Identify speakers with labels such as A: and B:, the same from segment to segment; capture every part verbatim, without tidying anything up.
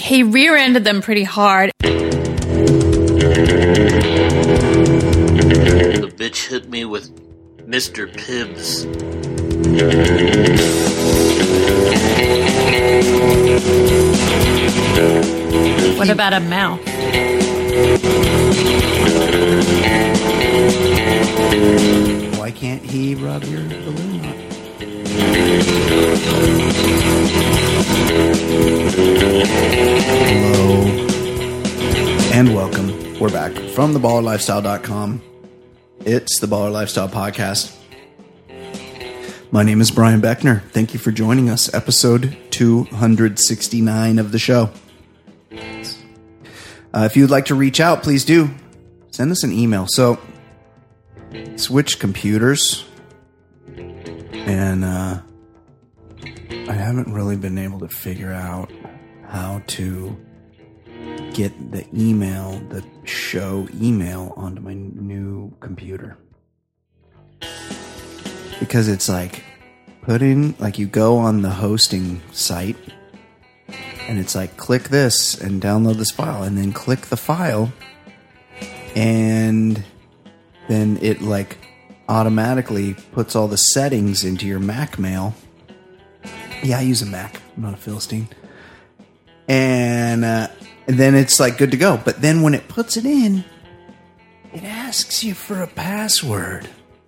A: he rear-ended them pretty hard.
B: The bitch hit me with Mister Pibbs.
A: What about a mouth?
C: Why can't he rub your balloon up? Hello and welcome. We're back from the baller lifestyle dot com. It's the Baller Lifestyle Podcast. My name is Brian Beckner. Thank you for joining us. Episode two sixty-nine of the show. Uh, if you'd like to reach out, please do. Send us an email. So, switch computers. And uh, I haven't really been able to figure out how to get the email, the show email onto my new computer. Because it's like, put in, like you go on the hosting site and it's like, click this and download this file and then click the file and then it like automatically puts all the settings into your Mac mail. Yeah, I use a Mac. I'm not a Philistine. And, uh, and then it's like good to go. But then when it puts it in, it asks you for a password.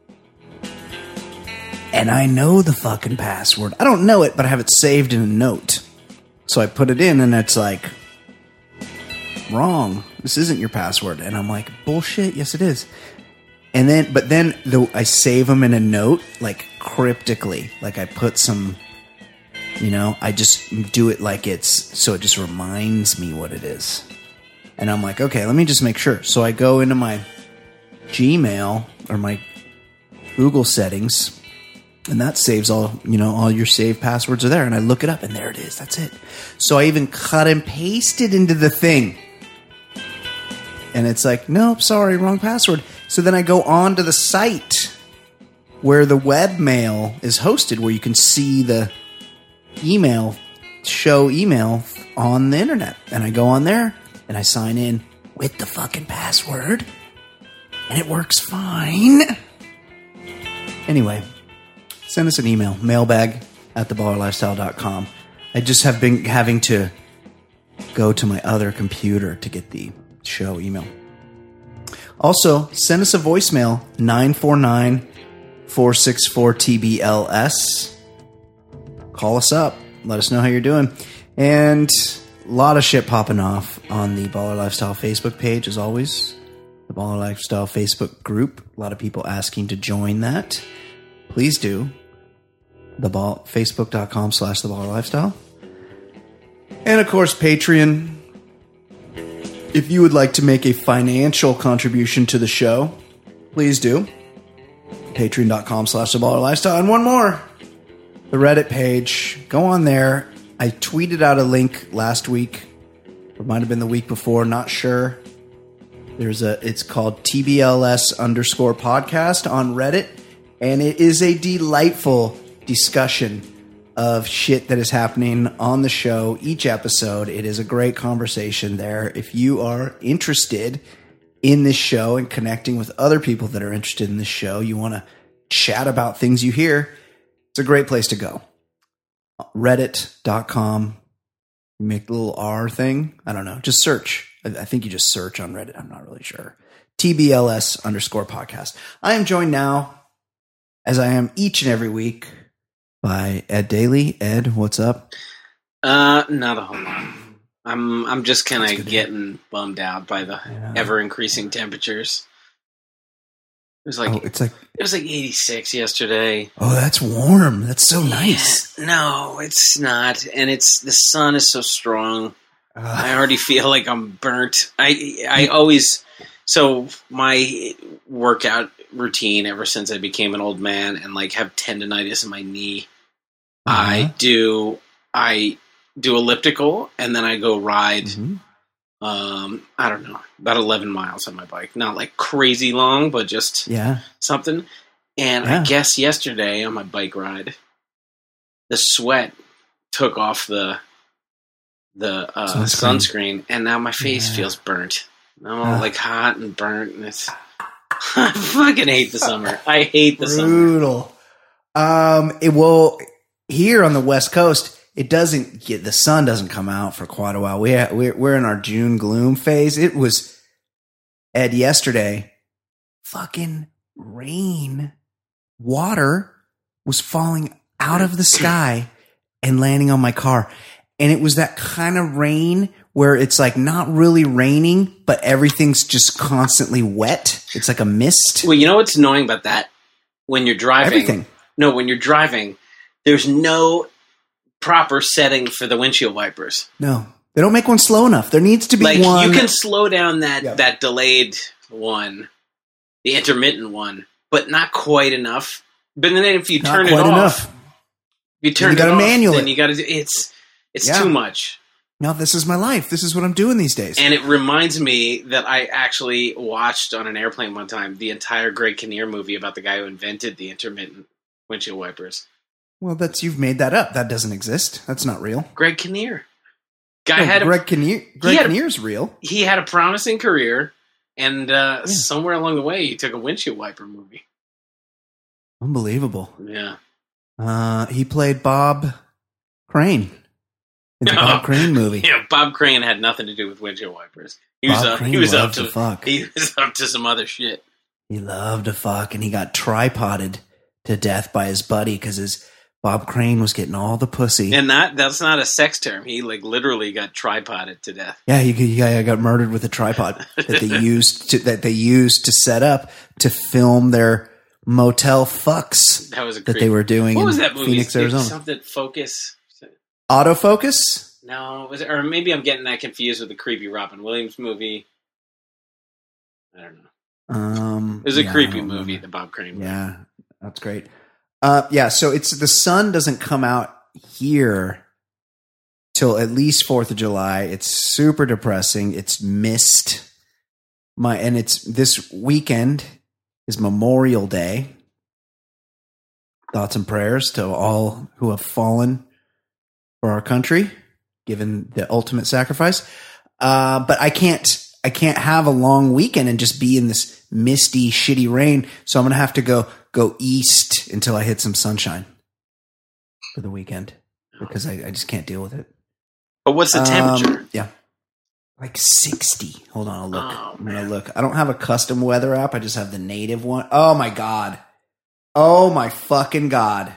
C: And I know the fucking password. I don't know it, but I have it saved in a note. So I put it in and it's like, wrong. This isn't your password. And I'm like, bullshit. Yes, it is. And then, but then the, I save them in a note, like cryptically. Like I put some, you know, I just do it like it's, so it just reminds me what it is. And I'm like, okay, let me just make sure. So I go into my Gmail or my Google settings. And that saves all, you know, all your saved passwords are there. And I look it up and there it is. That's it. So I even cut and pasted into the thing. And it's like, nope, sorry, wrong password. So then I go on to the site where the webmail is hosted, where you can see the email, show email on the internet. And I go on there and I sign in with the fucking password. And it works fine. Anyway. Send us an email, mailbag at the baller lifestyle dot com. I just have been having to go to my other computer to get the show email. Also, send us a voicemail, nine four nine, four six four, T B L S. Call us up. Let us know how you're doing. And a lot of shit popping off on the Baller Lifestyle Facebook page, as always. The Baller Lifestyle Facebook group. A lot of people asking to join that. Please do. The ball, Facebook.com slash the baller lifestyle. And of course, Patreon. If you would like to make a financial contribution to the show, please do. Patreon.com slash the baller lifestyle. And one more. The Reddit page. Go on there. I tweeted out a link last week. It might have been the week before. Not sure. There's a, it's called T B L S underscore podcast on Reddit. And it is a delightful discussion of shit that is happening on the show each episode. It is a great conversation there. If you are interested in this show and connecting with other people that are interested in this show, you want to chat about things you hear, it's a great place to go. Reddit dot com. Make the little R thing. I don't know. Just search. I think you just search on Reddit. I'm not really sure. T B L S underscore podcast. I am joined now, as I am each and every week, by Ed Daly. Ed, what's up?
D: Uh, not a whole lot. I'm I'm just kind of getting bummed out by the yeah. ever increasing temperatures. It was like
C: oh, it's like
D: it was like eighty-six yesterday.
C: Oh, that's warm. That's so nice.
D: Yeah, no, it's not, and it's the sun is so strong. Uh, I already feel like I'm burnt. I I always so my workout routine ever since I became an old man and like have tendonitis in my knee. Uh-huh. I do I do elliptical and then I go ride. Mm-hmm. Um, I don't know, about eleven miles on my bike. Not like crazy long, but just
C: yeah.
D: something. And yeah. I guess yesterday on my bike ride, the sweat took off the the uh,
C: sunscreen.
D: sunscreen, and now my face
C: Yeah.
D: feels burnt. I'm all
C: Uh.
D: like hot and burnt, and it's. I fucking hate the summer. I hate the summer.
C: Brutal. Um, it will here on the West Coast. It doesn't get the sun doesn't come out for quite a while. We we're we're in our June gloom phase. It was Ed yesterday. Fucking rain, water was falling out of the sky and landing on my car, and it was that kind of rain where it's like not really raining, but everything's just constantly wet. It's like a mist.
D: Well, you know what's annoying about that? When you're driving,
C: Everything.
D: No, when you're driving, there's no proper setting for the windshield wipers.
C: No, they don't make one slow enough. There needs to be
D: Like
C: one.
D: you can slow down that
C: Yeah.
D: that delayed one, the intermittent one, but not quite enough. But then if you
C: Not
D: turn it
C: quite
D: off,
C: enough.
D: if you turn
C: you
D: it
C: gotta
D: off,
C: manual
D: then
C: it.
D: you got to. It's it's
C: Yeah.
D: too much.
C: Now this is my life. This is what I'm doing these days.
D: And it reminds me that I actually watched on an airplane one time the entire Greg Kinnear movie about the guy who invented the intermittent windshield wipers.
C: Well, that's you've made that up. That doesn't exist. That's not real.
D: Greg Kinnear. Guy
C: No,
D: had a,
C: Greg Kinnear. Greg
D: had a-
C: Kinnear's real.
D: he had a promising career, and uh,
C: Yeah.
D: somewhere along the way, he took a windshield wiper movie.
C: Unbelievable.
D: Yeah.
C: Uh, he played Bob Crane in the
D: No.
C: Bob Crane movie.
D: Yeah, Bob Crane had nothing to do with windshield wipers. He was
C: Bob
D: up.
C: Crane
D: He was up
C: loved
D: to,
C: to fuck.
D: He was up to some other shit.
C: He loved to fuck, and he got tripoded to death by his buddy because his Bob Crane was getting all the pussy.
D: And that that's not a sex term. He like literally got tripoded to death.
C: Yeah, he, he got got murdered with a tripod that they used to that they used to set up to film their motel fucks
D: That was a
C: that
D: creep.
C: they were doing
D: What
C: in
D: was that movie?
C: Phoenix,
D: It was
C: Arizona.
D: Something Focus.
C: Autofocus?
D: No, was it, or maybe I'm getting that confused with the creepy Robin Williams movie. I don't know.
C: Um,
D: It was a
C: yeah, I
D: creepy
C: don't
D: movie,
C: remember.
D: the Bob Crane movie.
C: Yeah, that's great. Uh, yeah, so it's the sun doesn't come out here till at least Fourth of July. It's super depressing. It's mist. My and it's this weekend is Memorial Day. Thoughts and prayers to all who have fallen for our country, given the ultimate sacrifice. Uh, but I can't. I can't have a long weekend and just be in this misty, shitty rain. So I'm gonna have to go go east until I hit some sunshine for the weekend because I, I just can't deal with it.
D: But what's the temperature?
C: Um, yeah, like sixty. Hold on, I'll look.
D: Oh,
C: I'm gonna look. I don't have a custom weather app. I just have the native one. Oh my god. Oh my fucking god.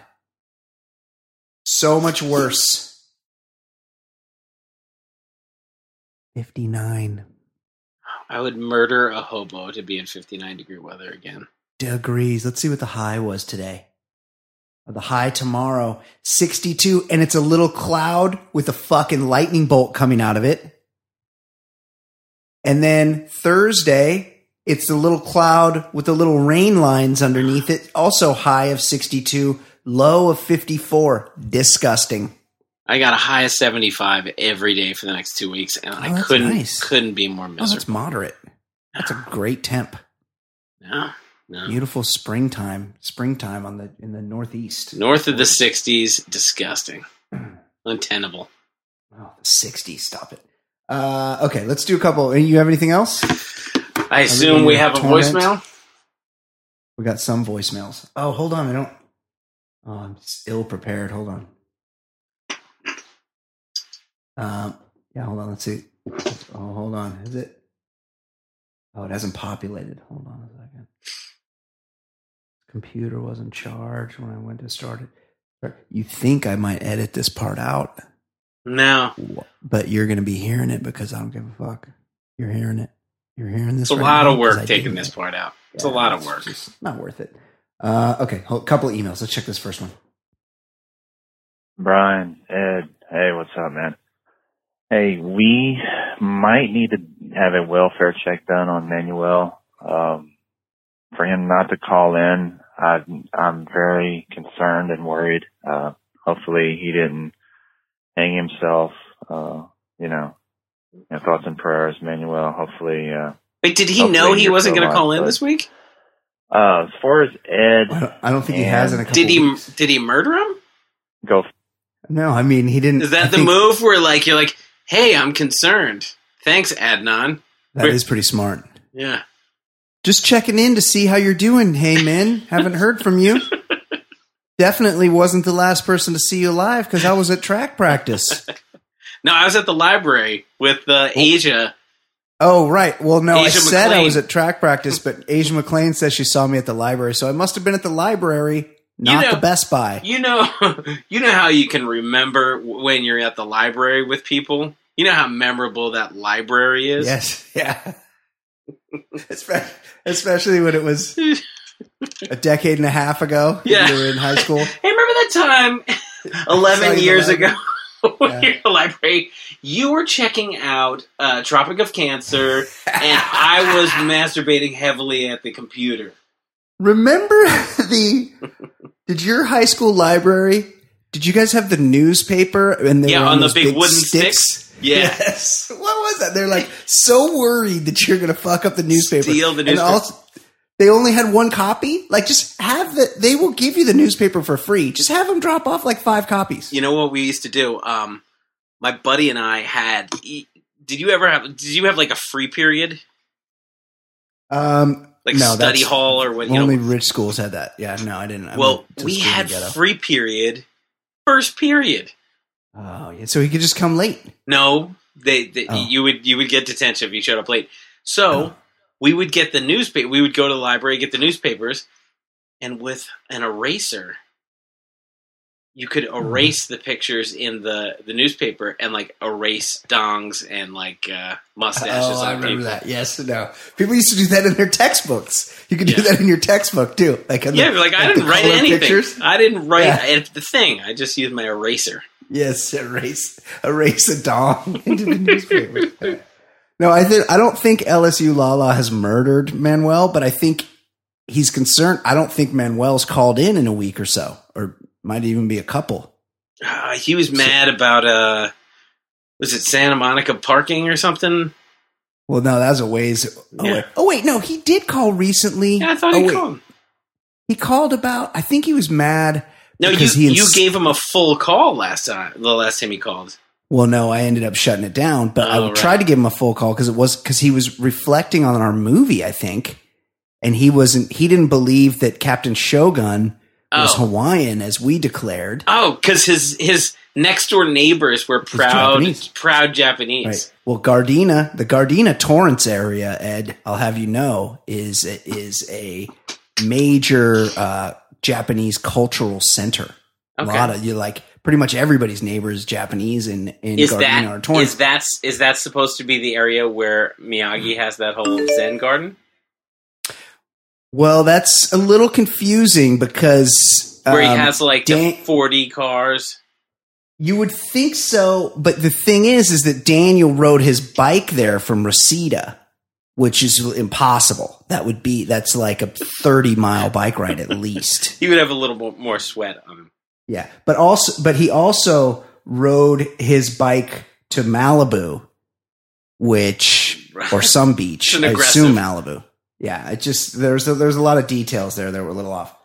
C: So much worse. fifty-nine
D: I would murder a hobo to be in fifty-nine degree weather again.
C: degrees. Let's see what the high was today. The high tomorrow, sixty-two, and it's a little cloud with a fucking lightning bolt coming out of it. And then Thursday, it's the little cloud with the little rain lines underneath it. Also high of sixty-two, low of fifty-four. Disgusting.
D: I got a high of seventy-five every day for the next two weeks, and I
C: that's
D: couldn't
C: nice.
D: couldn't be more
C: Oh, that's
D: miserable.
C: moderate. That's a great temp.
D: No, no.
C: Beautiful springtime. Springtime on the in the northeast.
D: North of the sixties, disgusting, untenable.
C: Oh, the sixties. Stop it. Uh, okay, let's do a couple. You have anything else?
D: I assume we have a
C: Torment.
D: voicemail.
C: We got some voicemails. Oh, hold on. I don't. Oh, I'm just ill prepared. Hold on. Um. Yeah. Hold on. Let's see. Oh, hold on. Is it? Oh, it hasn't populated. Hold on a second. Computer wasn't charged when I went to start it. You think I might edit this part out?
D: No,
C: But you're going to be hearing it because I don't give a fuck. You're hearing it. You're hearing this.
D: it's a
C: right
D: lot
C: now
D: of
C: 'cause
D: work
C: I
D: taking
C: did
D: this
C: it.
D: part out. It's
C: Yeah,
D: a lot of
C: it's
D: work.
C: just not worth it. Uh, okay, a couple of emails. Let's check this first one.
E: Brian, Ed, hey, what's up, man? Hey, we might need to have a welfare check done on Manuel. Um, for him not to call in, I, I'm very concerned and worried. Uh, hopefully he didn't hang himself. Uh, you know, you know, thoughts and prayers, Manuel. Hopefully, uh,
D: Wait, did he
E: Hopefully
D: know he
E: you're
D: wasn't
E: still
D: going to call
E: alive,
D: in
E: but-
D: this week?
E: uh, as far as Ed,
C: I don't, I don't think he has in a couple
D: Did he
C: weeks.
D: did he murder him?
E: go
C: No, I mean he didn't.
D: Is
C: I
D: that the
C: think-
D: move where like you're like, hey, I'm concerned. Thanks, Adnan.
C: That is pretty smart.
D: Yeah.
C: Just checking in to see how you're doing. Hey, man, haven't heard from you. Definitely wasn't the last person to see you live because I was at track practice.
D: No, I was at the library with uh, Asia.
C: Oh, right. Well, no,
D: Asia
C: I said
D: McLean.
C: I was at track practice, but Asia McLean says she saw me at the library, so I must have been at the library, not
D: You know-
C: the Best Buy.
D: You know, you know how you can remember when you're at the library with people. You know how memorable that library is.
C: Yes, yeah. Espe- Especially when it was a decade and a half ago.
D: Yeah.
C: You were in high school.
D: Hey, remember that time eleven
C: Sorry,
D: years
C: the
D: ago when
C: Yeah.
D: you're at the library? You were checking out uh, Tropic of Cancer, and I was masturbating heavily at the computer.
C: Remember the? Did your high school library? Did you guys have the newspaper and they
D: Yeah,
C: were
D: on the
C: those
D: big wooden sticks? Yeah.
C: Yes. What was that? They're like so worried that you're going to fuck up the newspaper.
D: Steal the
C: And
D: newspaper.
C: also, they only had one copy. Like, just have the. They will give you the newspaper for free. Just have them drop off like five copies.
D: You know what we used to do? Um, my buddy and I had. Did you ever have? Did you have like a free period,
C: Um,
D: like
C: no,
D: study
C: that's-
D: hall or what? You
C: only
D: know?
C: rich schools had that. Yeah, no, I didn't. I
D: Well,
C: went to
D: we
C: school in
D: had
C: the ghetto.
D: free period, first period.
C: Oh, yeah. So he could just come late.
D: No, they, they
C: Oh.
D: you would you would get detention if you showed up late. So
C: Oh.
D: we would get the newspaper. We would go to the library, get the newspapers, and with an eraser, you could
C: Mm-hmm.
D: erase the pictures in the, the newspaper and like erase dongs and like uh, mustaches
C: Oh, I
D: on
C: remember
D: people.
C: that. Yes, no. People used to do that in their textbooks. You could do
D: Yeah.
C: that in your textbook too. Like on
D: Yeah,
C: the,
D: like I
C: the
D: didn't write
C: color
D: anything.
C: pictures.
D: I didn't write
C: Yeah.
D: it's the thing. I just used my eraser.
C: Yes, erase erase a dong into the newspaper. No, I think I don't think L S U Lala has murdered Manuel, but I think he's concerned. I don't think Manuel's called in in a week or so, or might even be a couple.
D: Uh, he was mad about uh, was it Santa Monica parking or something?
C: Well, no, that was a ways. Oh,
D: Yeah.
C: wait. oh wait, no, he did call recently.
D: Yeah, I thought
C: oh,
D: he
C: wait.
D: called.
C: He called about. I think he was mad.
D: No, you
C: because he
D: you
C: ins-
D: gave him a full call last time. The last time he called.
C: Well, no, I ended up shutting it down, but I
D: Oh, right.
C: tried to give him a full call because it was because he was reflecting on our movie, I think, and he wasn't. He didn't believe that Captain Shogun was
D: Oh.
C: Hawaiian, as we declared.
D: Oh, because his his next door neighbors were proud
C: Japanese.
D: proud Japanese.
C: Right. Well, Gardena, the Gardena Torrance area, Ed, I'll have you know, is is a major uh, Japanese cultural center. A
D: Okay.
C: lot of you like pretty much everybody's neighbor is Japanese in in
D: Is
C: Gardena or
D: that
C: Torrance.
D: is that is that supposed to be the area where Miyagi has that whole Zen garden?
C: Well, that's a little confusing because
D: Where he
C: um,
D: has like
C: Dan-
D: the forty cars.
C: you would think so, but the thing is, is that Daniel rode his bike there from Reseda, which is impossible. That would be that's like a thirty mile bike ride at least.
D: He would have a little mo- more sweat on him.
C: Yeah, but also, but he also rode his bike to Malibu, which or some beach.
D: It's an
C: I
D: aggressive-
C: assume Malibu. Yeah, it just there's a, there's a lot of details there that were a little off.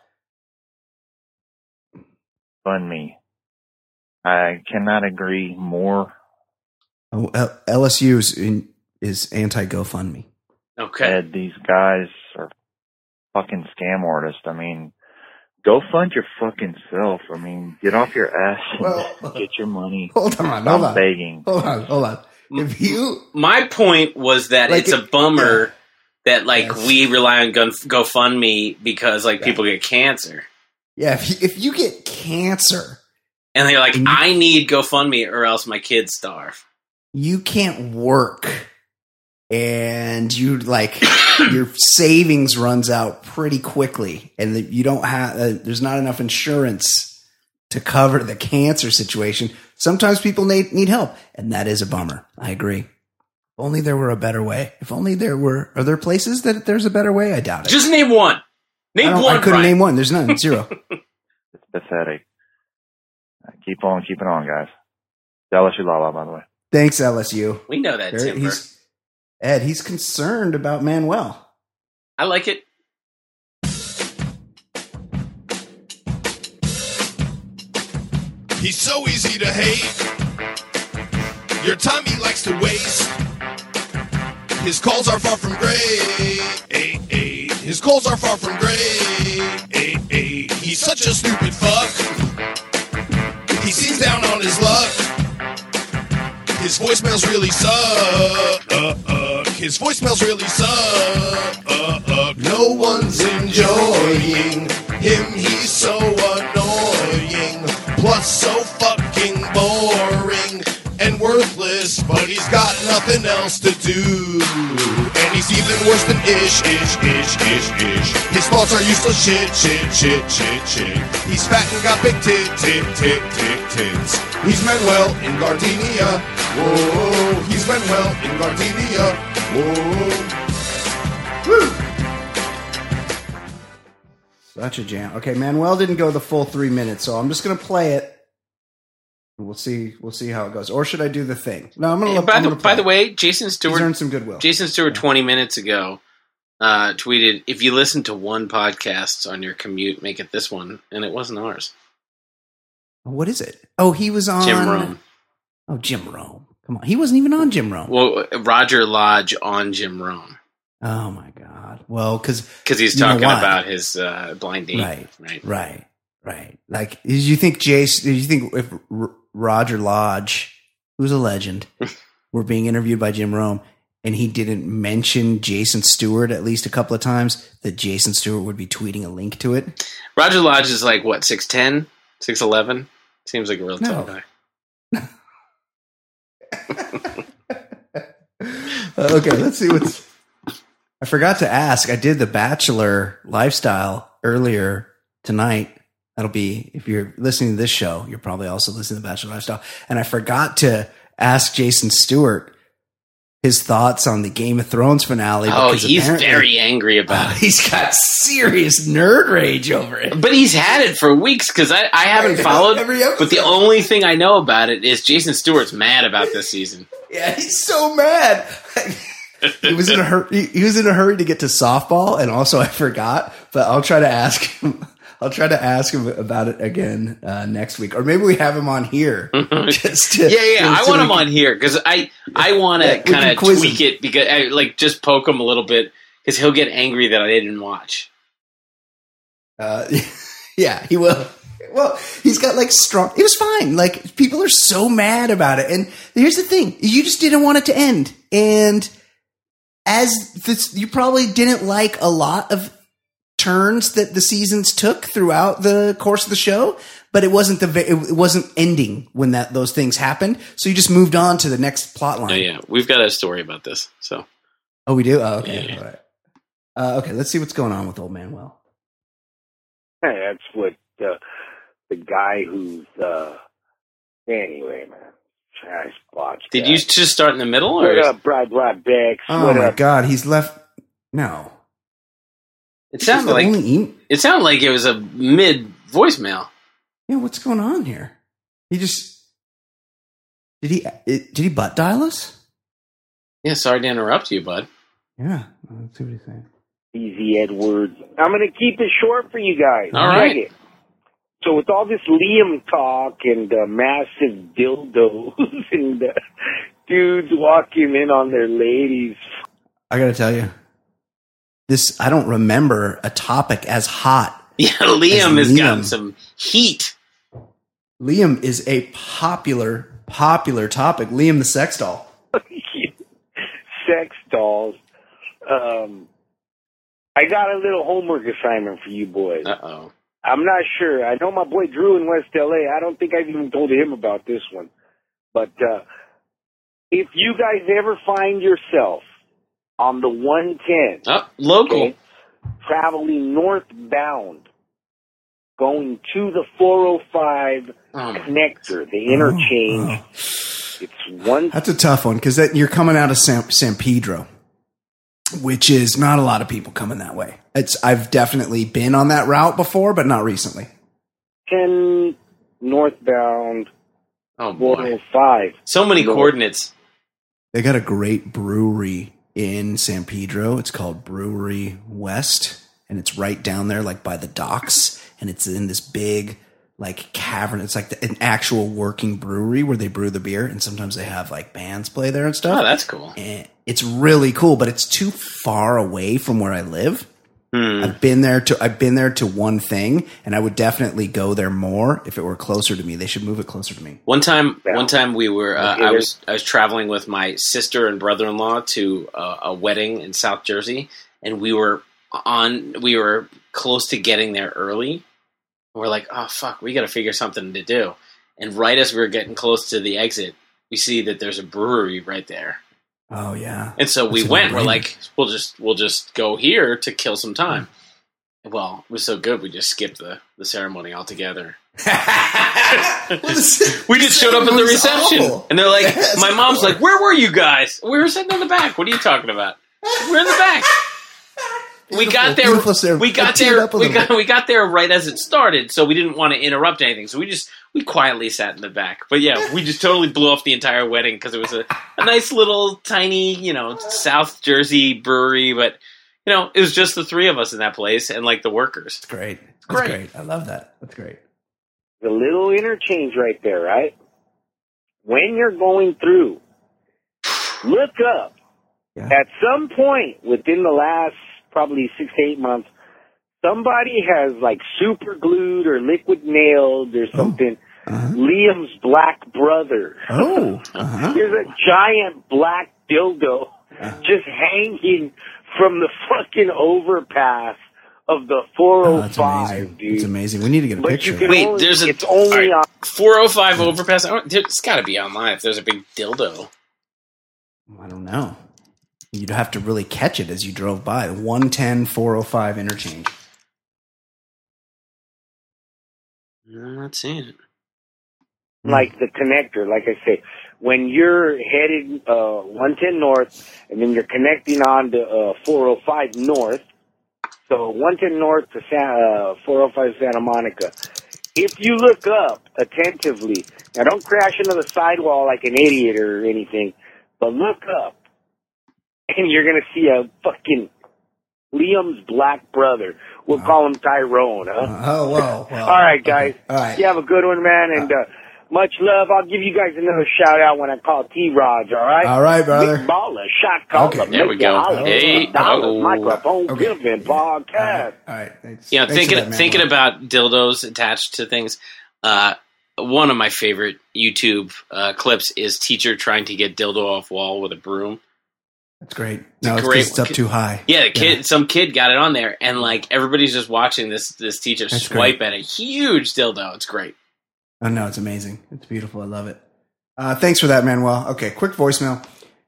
E: Fund me. I cannot agree more.
C: Oh, L- L S U is in, is anti GoFundMe.
D: Okay.
E: Ed, these guys are fucking scam artists. I mean, go fund your fucking self. I mean, get off your ass and
C: Well-
E: get your money.
C: Hold on,
E: I'm
C: hold on,
E: begging.
C: hold on, hold on. If you
D: My point was that
C: Like
D: it's
C: it-
D: a bummer that like
C: Yes.
D: we rely on Gun- GoFundMe because like
C: Yeah.
D: people get cancer.
C: yeah, if you, if you get cancer,
D: And they're like,
C: And you-
D: I need GoFundMe or else my kids starve.
C: you can't work, and you like your savings runs out pretty quickly, and the, you don't have uh, there's not enough insurance to cover the cancer situation. Sometimes people need need help, and that is a bummer. I agree. If only there were a better way. If only there were. Are there places that there's a better way? I doubt it.
D: Just name one.
C: I,
D: Name
C: don't-
D: one.
C: I couldn't
D: Brian.
C: name one. There's none. Zero.
E: It's pathetic. Keep on keeping on, guys. L S U Lala, by the way.
C: Thanks, L S U.
D: We know that,
C: Very-
D: Timber.
C: he's, Ed, he's concerned about Manuel.
D: I like it.
F: He's so easy to hate. Your time he likes to waste. His calls are far from great. His calls are far from great. He's such a stupid fuck. He seems down on his luck. His voicemails really suck. His voicemails really suck. No one's enjoying him. He's so annoying. Plus so fucking boring and worthless, but he's got nothing else to do. And he's even worse than ish, ish, ish, ish, ish. His thoughts are useless shit, shit, shit, shit, shit. He's fat and got big tit, tit, tit, tit, tits. He's Manuel in Gardenia. Whoa, he's Manuel in Gardenia. Whoa. Woo.
C: Such a jam. Okay, Manuel didn't go the full three minutes, so I'm just going to play it. We'll see. We'll see how it goes. Or should I do the thing? No, I'm going to.
D: By the by the way, Jason Stewart
C: earned some goodwill.
D: Jason Stewart, yeah. twenty minutes ago, uh, tweeted, "If you listen to one podcast on your commute, make it this one," and it wasn't ours.
C: What is it? Oh, he was on
D: Jim Rome.
C: Oh, Jim Rome. Come on, he wasn't even on Jim Rome.
D: Well, Roger Lodge on Jim Rome.
C: Oh my God! Well, because
D: because he's talking about his uh, blind date,
C: right?
D: Right?
C: Right? Right? Like, did you think Jace? Did you think if R- Roger Lodge, who's a legend, were being interviewed by Jim Rome, and he didn't mention Jason Stewart at least a couple of times, that Jason Stewart would be tweeting a link to it?
D: Roger Lodge is like what, six ten, six eleven? Seems like a real tall
C: No.
D: guy.
C: uh, okay, let's see what's. I forgot to ask. I did the Bachelor lifestyle earlier tonight. That'll be, if you're listening to this show, you're probably also listening to the Bachelor lifestyle. And I forgot to ask Jason Stewart his thoughts on the Game of Thrones finale.
D: Oh, he's very angry about
C: uh,
D: it.
C: He's got serious nerd rage over it.
D: But he's had it for weeks because I, I haven't followed. But the only thing I know about it is Jason Stewart's mad about this season.
C: Yeah, he's so mad. He was in a hurry. He was in a hurry to get to softball, and also I forgot. But I'll try to ask him. I'll try to ask him about it again uh, next week, or maybe we have him on here. Just to,
D: yeah, yeah, I want him
C: can,
D: on here because I I want to
C: yeah,
D: kind of tweak him. it because I, like just poke him a little bit because he'll get angry that I didn't watch.
C: Uh, yeah, he will. Well, he's got like strong. It was fine. Like people are so mad about it, and here's the thing: you just didn't want it to end, and as this, you probably didn't like a lot of turns that the seasons took throughout the course of the show, but it wasn't the it wasn't ending when that those things happened. So you just moved on to the next plot line.
D: Oh, yeah, we've got a story about this. So,
C: oh, we do. Oh, okay,
D: yeah.
C: All right. Uh, okay, let's see what's going on with Old Manuel.
G: Hey, that's what uh, the guy who's uh, anyway, man. Trash botch.
D: Did
G: guy.
D: you just start in the middle? Or
G: what up, Brad Brad Bex?
C: Oh
G: what
C: my
G: up?
C: God, he's left. No.
D: It sounded like
C: e-
D: it sounded like it was a mid voicemail.
C: Yeah, what's going on here? He just did he it, did he butt dial us?
D: Yeah, sorry to interrupt you, bud.
C: Yeah, let's see what he's saying.
G: Easy Edwards. I'm going to keep it short for you guys.
D: All right.
G: It. So with all this Liam talk and uh, massive dildos and uh, dudes walking in on their ladies,
C: I got to tell you. This, I don't remember a topic as hot.
D: Yeah, Liam has
C: Liam.
D: gotten some heat.
C: Liam is a popular, popular topic. Liam the sex doll.
G: Sex dolls. Um, I got a little homework assignment for you boys.
D: Uh-oh.
G: I'm not sure. I know my boy Drew in West L A. I don't think I've even told him about this one. But uh, if you guys ever find yourself on the one ten.
D: Oh, local.
G: Okay, traveling northbound, going to the four oh five
D: oh.
G: connector, the interchange.
C: Oh, oh.
G: It's one.
C: That's a tough one because you're coming out of San, San Pedro, which is not a lot of people coming that way. It's I've definitely been on that route before, but not recently.
G: ten northbound,
D: oh,
G: four oh five.
D: So many
G: North.
D: coordinates.
C: They got a great brewery in San Pedro. It's called Brewery West, and it's right down there, like by the docks. And it's in this big, like cavern. It's like the, an actual working brewery where they brew the beer, and sometimes they have like bands play there and stuff.
D: Oh, that's cool.
C: And it's really cool, but it's too far away from where I live.
D: Hmm.
C: I've been there to I've been there to one thing, and I would definitely go there more if it were closer to me. They should move it closer to me.
D: One time,
G: Yeah.
D: one time we were. Uh,
G: Okay,
D: I
G: there's-
D: was I was traveling with my sister and brother-in-law to uh, a wedding in South Jersey, and we were on. We were close to getting there early. We're like, oh fuck, we got to figure something to do. And right as we were getting close to the exit, we see that there's a brewery right there.
C: Oh yeah,
D: And so we
C: That's a
D: went. We're
C: no-brainer.
D: like, we'll just we'll just go here to kill some time. Well, it was so good, we just skipped the, the ceremony altogether. We just showed up at the reception, and they're like,
C: That's
D: my mom's
C: awful.
D: like, "Where were you guys? We were sitting in the back. What are you talking about? We're in the back." We got there.
C: Beautiful, sir.
D: We
C: I
D: got
C: teared
D: there.
C: up a
D: We
C: little
D: got
C: bit.
D: we got there right as it started, so we didn't want to interrupt anything. So we just we quietly sat in the back. But yeah, we just totally blew off the entire wedding because it was a, a nice little tiny, you know, South Jersey brewery. But you know, it was just the three of us in that place and like the workers.
C: It's great. That's
D: Great.
C: great. I love that. That's great.
G: The little interchange right there, right? When you're going through, look up.
C: Yeah.
G: At some point within the last probably six to eight months, somebody has like super glued or liquid nailed or something
C: Uh-huh.
G: Liam's black brother.
C: Oh. Uh-huh.
G: There's a giant black dildo just hanging from the fucking overpass of the four
C: Oh,
G: oh
C: that's
G: five,
C: amazing.
G: dude.
C: It's amazing. We need to get a
G: But
C: picture.
G: you can
D: Wait,
G: only,
D: there's a-
G: it's only
D: all
G: on.
D: right. four oh five overpass. Oh, it's got to be online if there's a big dildo.
C: I don't know. You'd have to really catch it as you drove by. The one ten four oh five interchange.
D: I'm not seeing it.
G: Like the connector, like I say, when you're headed uh, one ten north, and then you're connecting on to uh, four oh five north. So one ten north to San, uh, four oh five Santa Monica. If you look up attentively, now don't crash into the sidewall like an idiot or anything, but look up, and you're gonna see a fucking Liam's black brother. We'll call him Tyrone, huh?
C: Oh, whoa. Well,
G: All right, guys.
C: All right.
G: You have a good one, man, and uh, much love. I'll give you guys another shout out when I call T-Raj, all right?
C: All right, brother.
G: Big baller, shot caller,
C: Okay.
D: There we
G: make you
D: go.
G: holler.
D: Hey,
G: Dollars,
D: oh.
G: microphone,
C: Okay.
G: giving, podcast.
C: All right. Thanks.
D: You know,
C: Thanks for
D: thinking
C: that, man.
D: thinking about dildos attached to things. Uh, one of my favorite YouTube uh, clips is teacher trying to get dildo off wall with a broom.
C: That's great. No, it's, 'cause
D: great-
C: it's up too high.
D: Yeah, the kid, some kid got it on there, and like everybody's just watching this this teacher
C: That's
D: swipe at a huge dildo. It's great.
C: Oh, no, it's amazing. It's beautiful. I love it. Uh, thanks for that, Manuel. Okay, quick voicemail.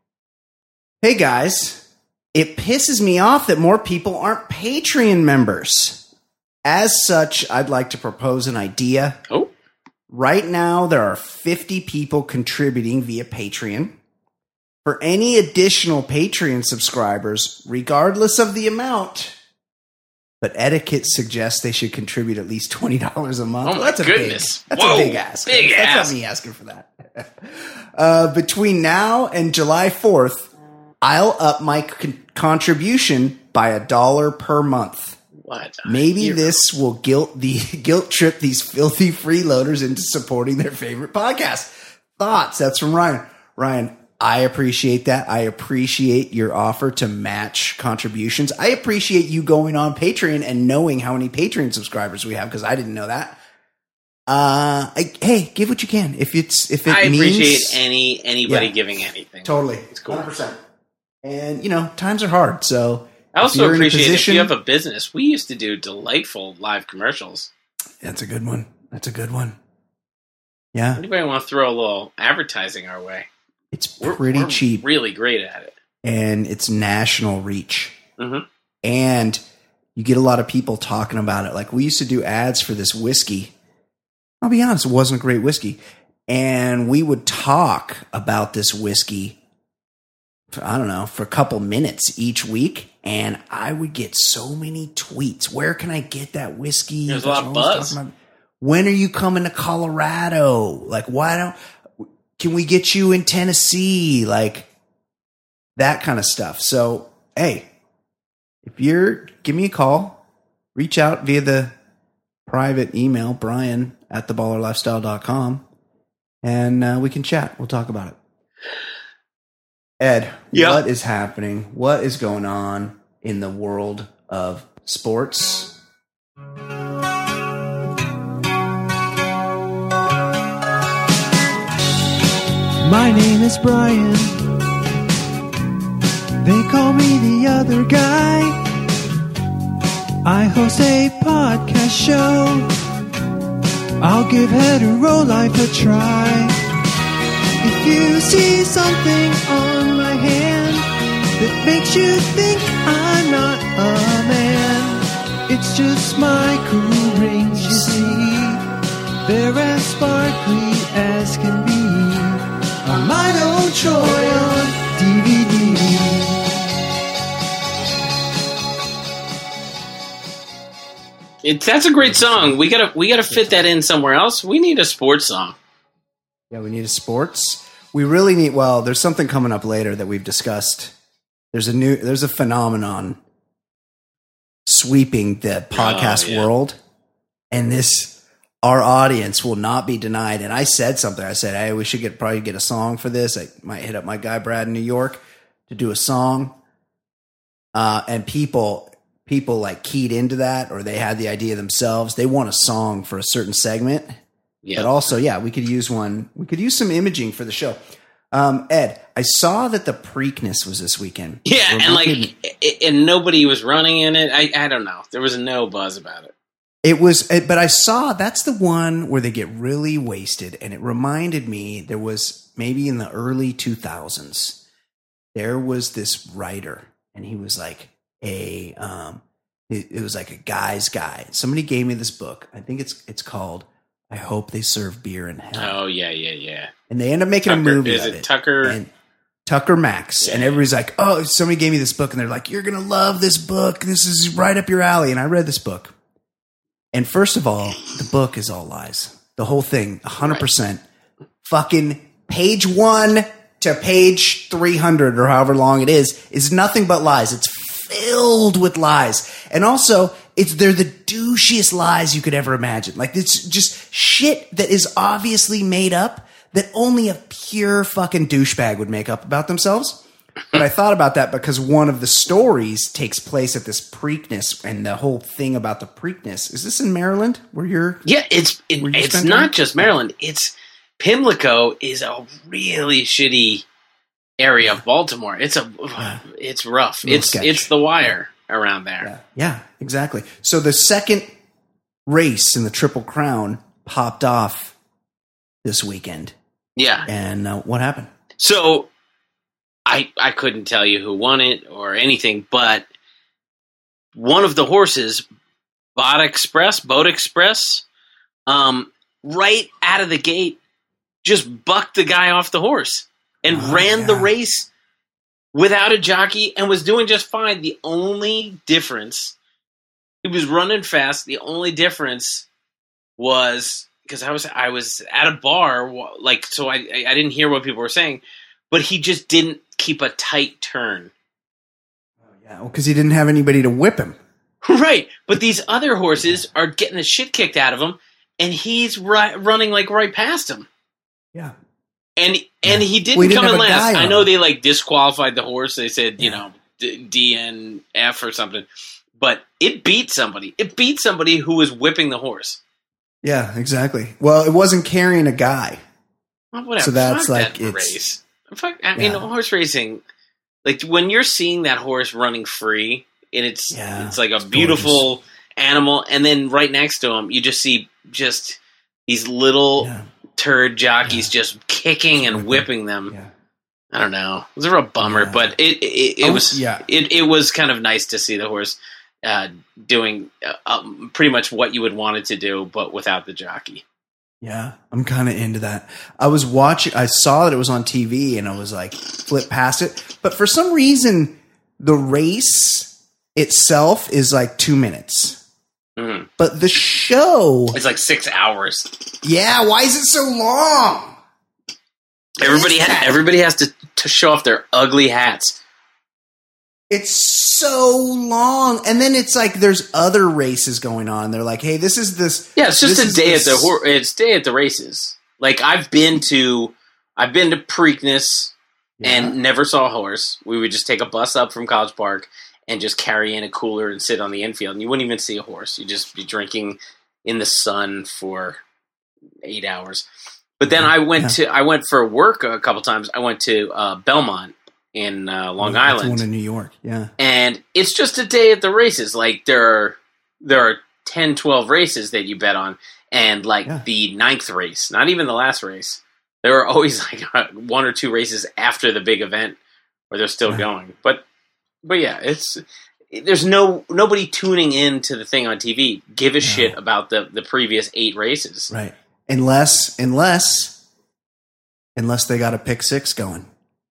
C: Hey, guys. It pisses me off that more people aren't Patreon members. As such, I'd like to propose an idea.
D: Oh,
C: Right now, there are fifty people contributing via Patreon. For any additional Patreon subscribers, regardless of the amount, but etiquette suggests they should contribute at least twenty dollars a month.
D: Oh my
C: Well, that's a
D: goodness.
C: Big, that's
D: Whoa,
C: a big ask.
D: big
C: that's
D: ask.
C: not me asking for that. Uh, between now and July fourth, I'll up my con- contribution by a dollar per month.
D: what?
C: Maybe
D: You're-
C: this will guilt the guilt trip these filthy freeloaders into supporting their favorite podcast. Thoughts? That's from Ryan. Ryan, I appreciate that. I appreciate your offer to match contributions. I appreciate you going on Patreon and knowing how many Patreon subscribers we have because I didn't know that. Uh, I, hey, give what you can. If it's if it
D: I
C: means,
D: appreciate any anybody
C: Yeah.
D: giving anything.
C: totally,
D: It's cool.
C: one hundred percent. And you know, times are hard, so
D: I
C: if
D: also
C: you're in a
D: appreciate
C: position-
D: if you have a business. We used to do delightful live commercials.
C: That's a good one. That's a good one. Yeah,
D: Anybody want to throw a little advertising our way?
C: it's
D: We're-
C: pretty
D: we're
C: cheap
D: Really great at it.
C: and it's national reach.
D: Mhm.
C: And you get a lot of people talking about it. Like we used to do ads for this whiskey. I'll be honest, it wasn't a great whiskey. And we would talk about this whiskey, for, I don't know, for a couple minutes each week. And I would get so many tweets. Where can I get that whiskey?
D: There's a lot of
C: You're always
D: buzz.
C: talking about- when are you coming to Colorado? Like, why don't, can we get you in Tennessee? Like that kind of stuff. So, hey, if you're, give me a call, reach out via the private email, Brian at the baller lifestyle dot com, and uh, we can chat. We'll talk about it. Ed,
D: Yeah.
C: what is happening? What is going on in the world of sports?
H: My name is Brian. They call me the other guy. I host a podcast show. I'll give hetero life a try. If you see something on my hand that makes you think I'm not a man, it's just my cool rings, you see. They're as sparkly as can be. A Milo Troy on D V D.
D: It, that's a great song. We gotta we gotta fit that in somewhere else. We need a sports song.
C: Yeah, we need a sports. We really need. Well, there's something coming up later that we've discussed. There's a new. There's a phenomenon sweeping the podcast
D: Oh, yeah.
C: world, and this our audience will not be denied. And I said something. I said, "Hey, we should get probably get a song for this. I might hit up my guy Brad in New York to do a song." Uh, and people. People like keyed into that, or they had the idea themselves. They want a song for a certain segment,
D: Yeah.
C: but also, yeah, we could use one. We could use some imaging for the show. Um, Ed, I saw that the Preakness was this weekend.
D: Yeah, and
C: Reminded-
D: like, i- and nobody was running in it. I, I don't know. There was no buzz about it.
C: it was, but I saw that's the one where they get really wasted, and it reminded me there was maybe in the early two thousands there was this writer, and he was like a, um, it, it was like a guy's guy. Somebody gave me this book. I think it's it's called "I Hope They Serve Beer in Hell,"
D: Oh yeah, yeah, yeah.
C: and they end up making
D: Tucker,
C: a movie.
D: is
C: of
D: it
C: it.
D: Tucker?
C: And Tucker Max, and
D: Yeah.
C: everybody's like, "Oh, somebody gave me this book," and they're like, "You're gonna love this book. This is right up your alley." And I read this book, and first of all, the book is all lies. The whole thing, one hundred percent, fucking page one to page three hundred or however long it is, is nothing but lies. It's filled with lies, and also it's they're the douchiest lies you could ever imagine. Like it's just shit that is obviously made up that only a pure fucking douchebag would make up about themselves. But I thought about that because one of the stories takes place at this Preakness, and the whole thing about the Preakness is this in Maryland where you're?
D: Yeah, it's it,
C: Were you
D: it's
C: spent
D: not
C: time?
D: just Maryland. It's Pimlico is a really shitty area of Baltimore. It's a it's rough.
C: Little
D: It's
C: sketch.
D: it's the wire around there.
C: Yeah, yeah, exactly. So the second race in the Triple Crown popped off this weekend,
D: Yeah.
C: and uh, what happened?
D: So I I couldn't tell you who won it or anything, but one of the horses, Boat Express, Boat Express, um, right out of the gate, just bucked the guy off the horse and
C: Oh,
D: ran the
C: yeah.
D: race without a jockey and was doing just fine. The only difference, he was running fast. The only difference was because I was I was at a bar, like so I I I didn't hear what people were saying, but he just didn't keep a tight turn.
C: Yeah, because he didn't have anybody to whip him.
D: Right, but these other horses are getting the shit kicked out of him, and he's ri- running like right past him.
C: Yeah,
D: And and he didn't
C: Well, he didn't
D: come in
C: have a
D: last.
C: guy
D: I
C: on
D: know
C: him.
D: they like disqualified the horse. They said you
C: Yeah.
D: know D- D N F or something, but it beat somebody. It beat somebody who was whipping the horse.
C: yeah, exactly. Well, it wasn't carrying a guy.
D: Well, whatever.
C: So that's
D: Fuck
C: like
D: that
C: it's-
D: race. Fuck, I mean,
C: Yeah.
D: horse racing. Like when you're seeing that horse running free, and it's
C: Yeah,
D: it's like a
C: it's
D: beautiful animal, and then right next to him, you just see just these little
C: Yeah,
D: turd jockeys
C: Yeah.
D: just kicking and
C: Whipping.
D: whipping them.
C: yeah.
D: I don't know. It was a real bummer,
C: Yeah.
D: but it it, it
C: Oh,
D: was
C: yeah.
D: it it was kind of nice to see the horse uh, doing uh, um, pretty much what you would want it to do, but without the jockey.
C: Yeah, I'm kind of into that. I was watching, I saw that it was on T V, and I was like, flip past it. But for some reason, the race itself is like two minutes.
D: Mhm.
C: But the show,
D: It's like six hours.
C: yeah, why is it so long?
D: Everybody
C: is
D: ha-
C: that?
D: everybody has to, to show off their ugly hats.
C: It's so long. And then it's like there's other races going on. They're like, hey, this is this.
D: Yeah, it's just
C: this
D: a
C: is
D: day
C: this-
D: at the hor- it's day at the races. Like I've been to I've been to Preakness
C: Yeah.
D: and never saw a horse. We would just take a bus up from College Park and just carry in a cooler and sit on the infield, and you wouldn't even see a horse. You'd just be drinking in the sun for eight hours. But then I went
C: Yeah.
D: to I went for work a couple times. I went to uh, Belmont in uh, Long
C: That's
D: Island.
C: one in New York. Yeah.
D: And it's just a day at the races. Like there are there are ten, twelve races that you bet on, and like
C: Yeah.
D: the ninth race, not even the last race. There are always like one or two races after the big event where they're still
C: Yeah.
D: going. But but yeah, it's there's no nobody tuning in to the thing on T V give a shit about the the previous eight races.
C: Right. Unless, unless, unless they got a pick six going.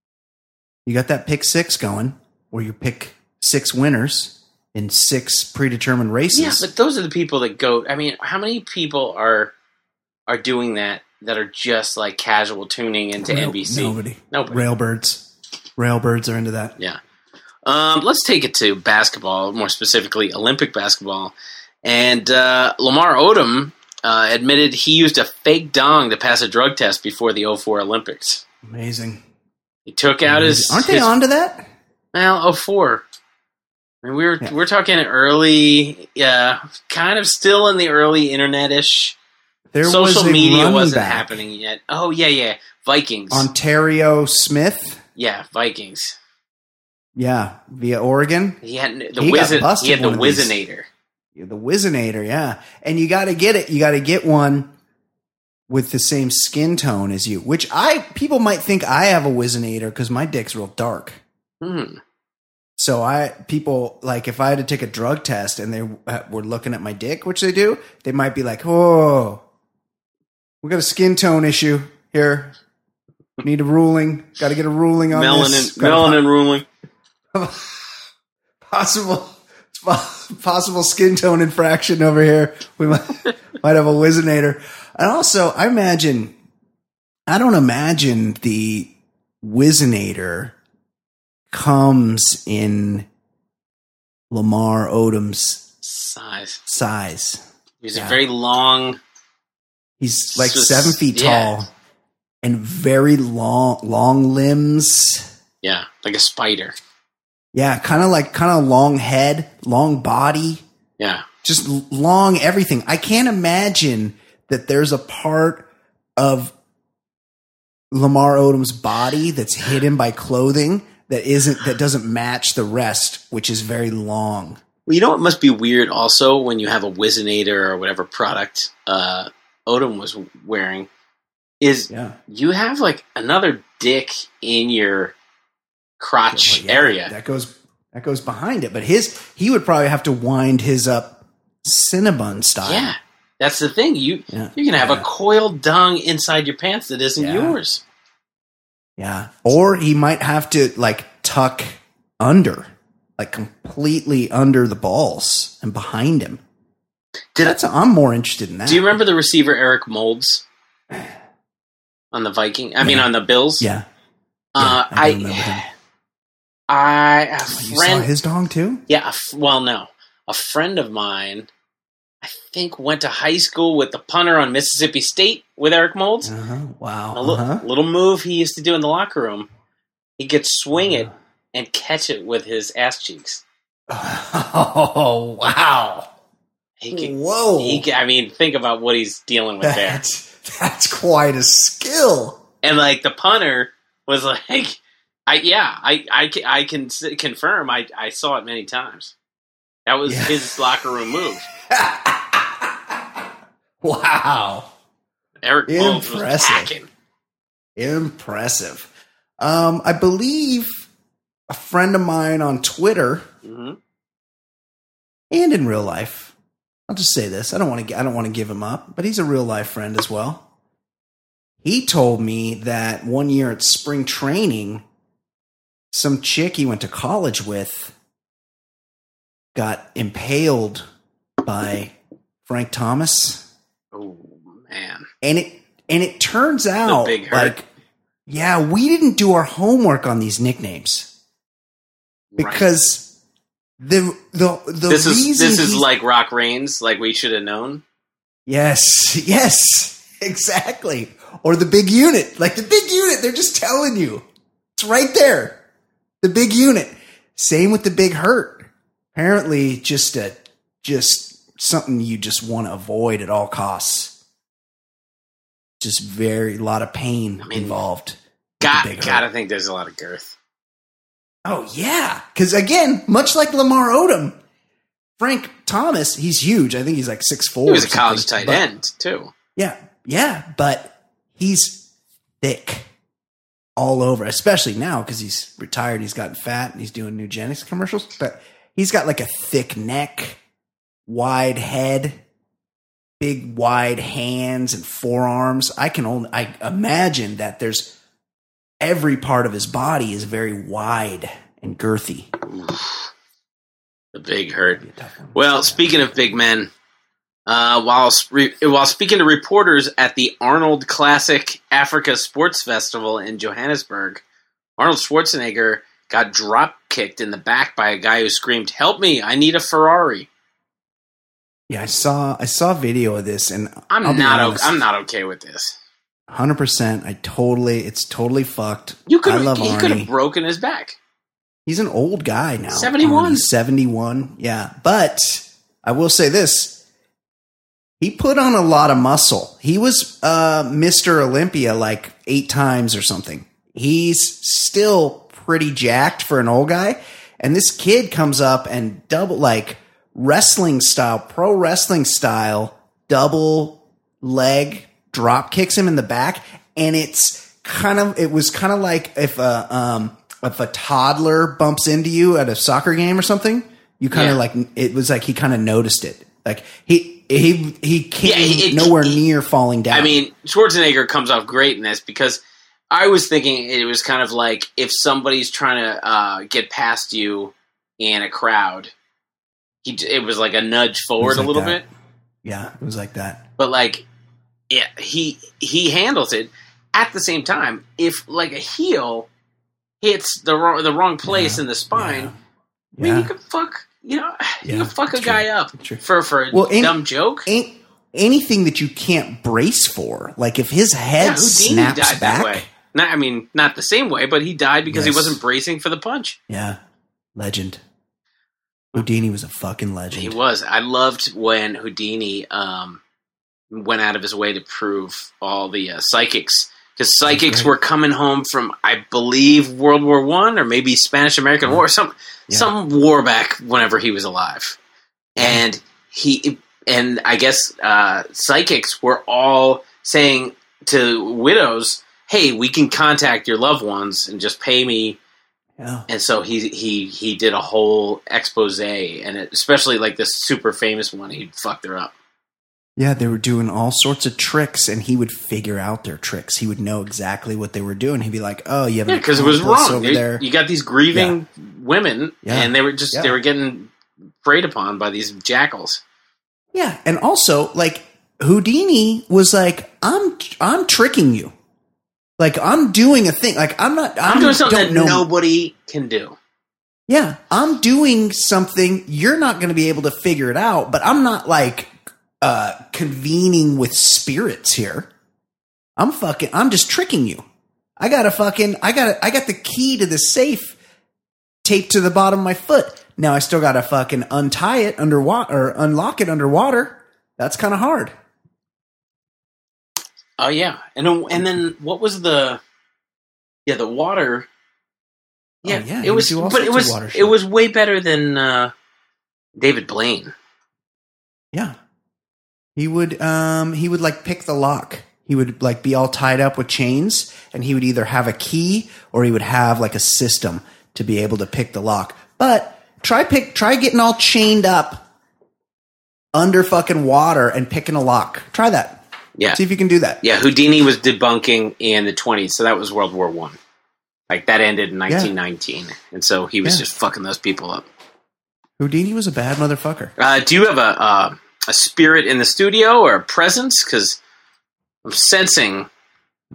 C: You got that pick six going where you pick six winners in six predetermined races.
D: Yeah, but those are the people that go. I mean, how many people are are doing that that are just like casual tuning into
C: No-
D: N B C?
C: Nobody.
D: Nobody.
C: Railbirds. Railbirds are into that.
D: Yeah. Um, let's take it to basketball, more specifically Olympic basketball. And uh, Lamar Odom uh, admitted he used a fake dong to pass a drug test before the oh four Olympics.
C: Amazing.
D: He took out his.
C: Aren't they
D: his,
C: onto that?
D: Well, oh four. I mean, we were
C: Yeah.
D: we're talking early, yeah, kind of still in the early internet-ish.
C: There was
D: Social
C: a
D: media
C: running
D: wasn't
C: back,
D: happening yet. Oh yeah, yeah, Vikings.
C: Ontario Smith.
D: yeah, Vikings.
C: Yeah, via Oregon.
D: He had the
C: He got
D: Wizard.
C: busted
D: He had the
C: one of these.
D: Wizinator.
C: Yeah, the Wizinator, yeah. And you got to get it. You got to get one with the same skin tone as you, which I people might think I have a Wizinator because my dick's real dark.
D: Hmm.
C: So I people like if I had to take a drug test and they uh, were looking at my dick, which they do, they might be like, "Oh, we got a skin tone issue here. Need a ruling. Got to get a ruling on this.
D: Melanin,
C: Got a
D: melanin ruling.
C: possible possible skin tone infraction over here. We might might have a Wizinator." And also, I imagine I don't imagine the Wizinator comes in Lamar Odom's
D: Size.
C: size.
D: He's
C: Yeah.
D: a very long.
C: He's like
D: Just-
C: seven feet
D: yeah.
C: tall and very long long limbs.
D: Yeah, like a spider.
C: Yeah, kind of like kind of long head, long body.
D: Yeah.
C: Just l- long everything. I can't imagine that there's a part of Lamar Odom's body that's hidden by clothing that isn't that doesn't match the rest, which is very long.
D: Well, you know what must be weird also when you have a Wizinator or whatever product uh, Odom was wearing is
C: Yeah.
D: you have like another dick in your crotch
C: Well, yeah,
D: area.
C: that goes that goes behind it, but his he would probably have to wind his up Cinnabon style.
D: Yeah, that's the thing. You
C: Yeah.
D: you can have
C: Yeah.
D: a coiled dung inside your pants that isn't
C: Yeah.
D: yours.
C: Yeah. Or he might have to like tuck under, like completely under the balls and behind him.
D: Did
C: That's I'm more interested in that.
D: Do you remember the receiver Eric Molds on the Viking? I mean,
C: Yeah.
D: on the Bills.
C: Yeah.
D: Uh,
C: Yeah, I
D: I,
C: do remember him.
D: I, a
C: You saw
D: friend,
C: his dong too?
D: yeah. A, f- well, no, a friend of mine, I think, went to high school with the punter on Mississippi State with Eric Molds.
C: Uh-huh. Wow.
D: A li-
C: Uh-huh.
D: little move he used to do in the locker room. He could swing it and catch it with his ass cheeks.
C: Oh, wow.
D: He could,
C: Whoa.
D: He could, I mean, think about what he's dealing with there.
C: That's, that's quite a skill.
D: And like the punter was like, I yeah, I I, ca- I can s- confirm. I, I saw it many times. That was
C: Yeah.
D: his locker room move.
C: Wow.
D: Eric Molds was
C: Impressive.
D: packing.
C: Impressive. Um, I believe a friend of mine on Twitter
D: Mhm.
C: and in real life. I'll just say this. I don't want to I don't want to give him up, but he's a real life friend as well. He told me that one year at spring training, some chick he went to college with got impaled by Frank Thomas.
D: Oh man,
C: And it and it turns out
D: big hurt.
C: like yeah, we didn't do our homework on these nicknames. because the the the
D: This is
C: reason
D: this is
C: he's-
D: like Rock Reigns, like we should have known.
C: yes, yes, exactly. Or the big unit, like the big unit. They're just telling you, it's right there. The big unit. Same with the big hurt. Apparently, just a just something you just want to avoid at all costs. Just very a lot of pain
D: I mean,
C: involved. with
D: God,
C: the big
D: gotta
C: hurt.
D: think there's a lot of girth.
C: Oh yeah, because again, much like Lamar Odom, Frank Thomas, he's huge. I think he's like six four.
D: He was a college tight
C: but,
D: end too.
C: Yeah, yeah, but he's thick all over, especially now because he's retired. He's gotten fat and he's doing Nugenics commercials. But he's got like a thick neck, wide head, big wide hands and forearms. I can only I imagine that there's every part of his body is very wide and girthy.
D: The big hurt. Well, speaking of big men, uh, while re- while speaking to reporters at the Arnold Classic Africa Sports Festival in Johannesburg, Arnold Schwarzenegger got drop kicked in the back by a guy who screamed, "Help me! I need a Ferrari."
C: Yeah, I saw I saw video of this, and
D: I'm
C: I'll be
D: not.
C: honest,
D: O- I'm not okay with this.
C: one hundred percent. I totally, it's totally fucked.
D: You could.
C: I love
D: He could
C: Arnie.
D: have broken his back.
C: He's an old guy now.
D: seventy-one.
C: Arnie's seventy-one. Yeah. But I will say this. He put on a lot of muscle. He was uh, Mister Olympia like eight times or something. He's still pretty jacked for an old guy. And this kid comes up and double, like wrestling style, pro wrestling style, double leg drop kicks him in the back. And it's kind of, it was kind of like if a, um, if a toddler bumps into you at a soccer game or something, you kind of
D: Yeah.
C: like, it was like he kind of noticed it. Like he, he, he came
D: Yeah, it-
C: nowhere
D: it-
C: near falling down.
D: I mean, Schwarzenegger comes off great in this because I was thinking it was kind of like if somebody's trying to uh, get past you in a crowd, he, it was like a nudge forward
C: like
D: a little
C: that.
D: bit.
C: Yeah, it was like that.
D: But like, yeah, he he handles it. At the same time, if like a heel hits the wrong the wrong place
C: Yeah,
D: in the spine,
C: yeah,
D: I mean,
C: yeah.
D: you could fuck you know you
C: Yeah,
D: can fuck a
C: it's
D: guy
C: true.
D: up
C: It's true.
D: for for a
C: Well, ain't-
D: dumb joke.
C: Ain't anything that you can't brace for. Like if his head
D: Yeah, Houdini
C: snaps
D: died
C: back.
D: that way. Not, I mean, not the same way, but he died because
C: Yes.
D: he wasn't bracing for the punch.
C: Yeah, legend. Houdini was a fucking legend.
D: He was. I loved when Houdini um, went out of his way to prove all the uh, psychics, because psychics
C: great.
D: were coming home from, I believe, World War One or maybe Spanish American War, some
C: Yeah.
D: some war back whenever he was alive, and he and I guess uh, psychics were all saying to widows, "Hey, we can contact your loved ones and just pay me."
C: Yeah.
D: And so he he he did a whole expose, and it, especially like this super famous one, he fucked her up.
C: Yeah, they were doing all sorts of tricks, and he would figure out their tricks. He would know exactly what they were doing. He'd be like, "Oh, you have
D: Yeah,
C: an
D: because it was
C: accomplice
D: wrong.
C: over
D: You,
C: there."
D: you got these grieving women,
C: Yeah.
D: and they were just
C: Yeah.
D: they were getting preyed upon by these jackals.
C: Yeah, and also like Houdini was like, "I'm I'm tricking you. Like I'm doing a thing. Like I'm not. I'm,
D: I'm doing something
C: don't
D: that
C: know.
D: nobody can do.
C: Yeah, I'm doing something. You're not going to be able to figure it out. But I'm not like uh, convening with spirits here. I'm fucking. I'm just tricking you. I got a fucking. I got. I got the key to the safe taped to the bottom of my foot. Now I still got to fucking untie it underwater or unlock it underwater. That's kind of hard.
D: Oh yeah, and then- and then what was the yeah the water? Yeah,
C: Oh, yeah,
D: it
C: he would
D: was,
C: do all
D: but it
C: sorts of
D: was
C: water
D: it
C: shit.
D: was way better than uh, David Blaine.
C: Yeah. He would um he would like pick the lock. He would like be all tied up with chains, and he would either have a key or he would have like a system to be able to pick the lock. But try pick try getting all chained up under fucking water and picking a lock. Try that.
D: Yeah,
C: See if you can do that.
D: yeah. Houdini was debunking in the twenties, so that was World War One. Like that ended in nineteen nineteen, and so he was
C: Yeah.
D: just fucking those people up.
C: Houdini was a bad motherfucker.
D: Uh, do you have a uh, a spirit in the studio or a presence? Because I'm sensing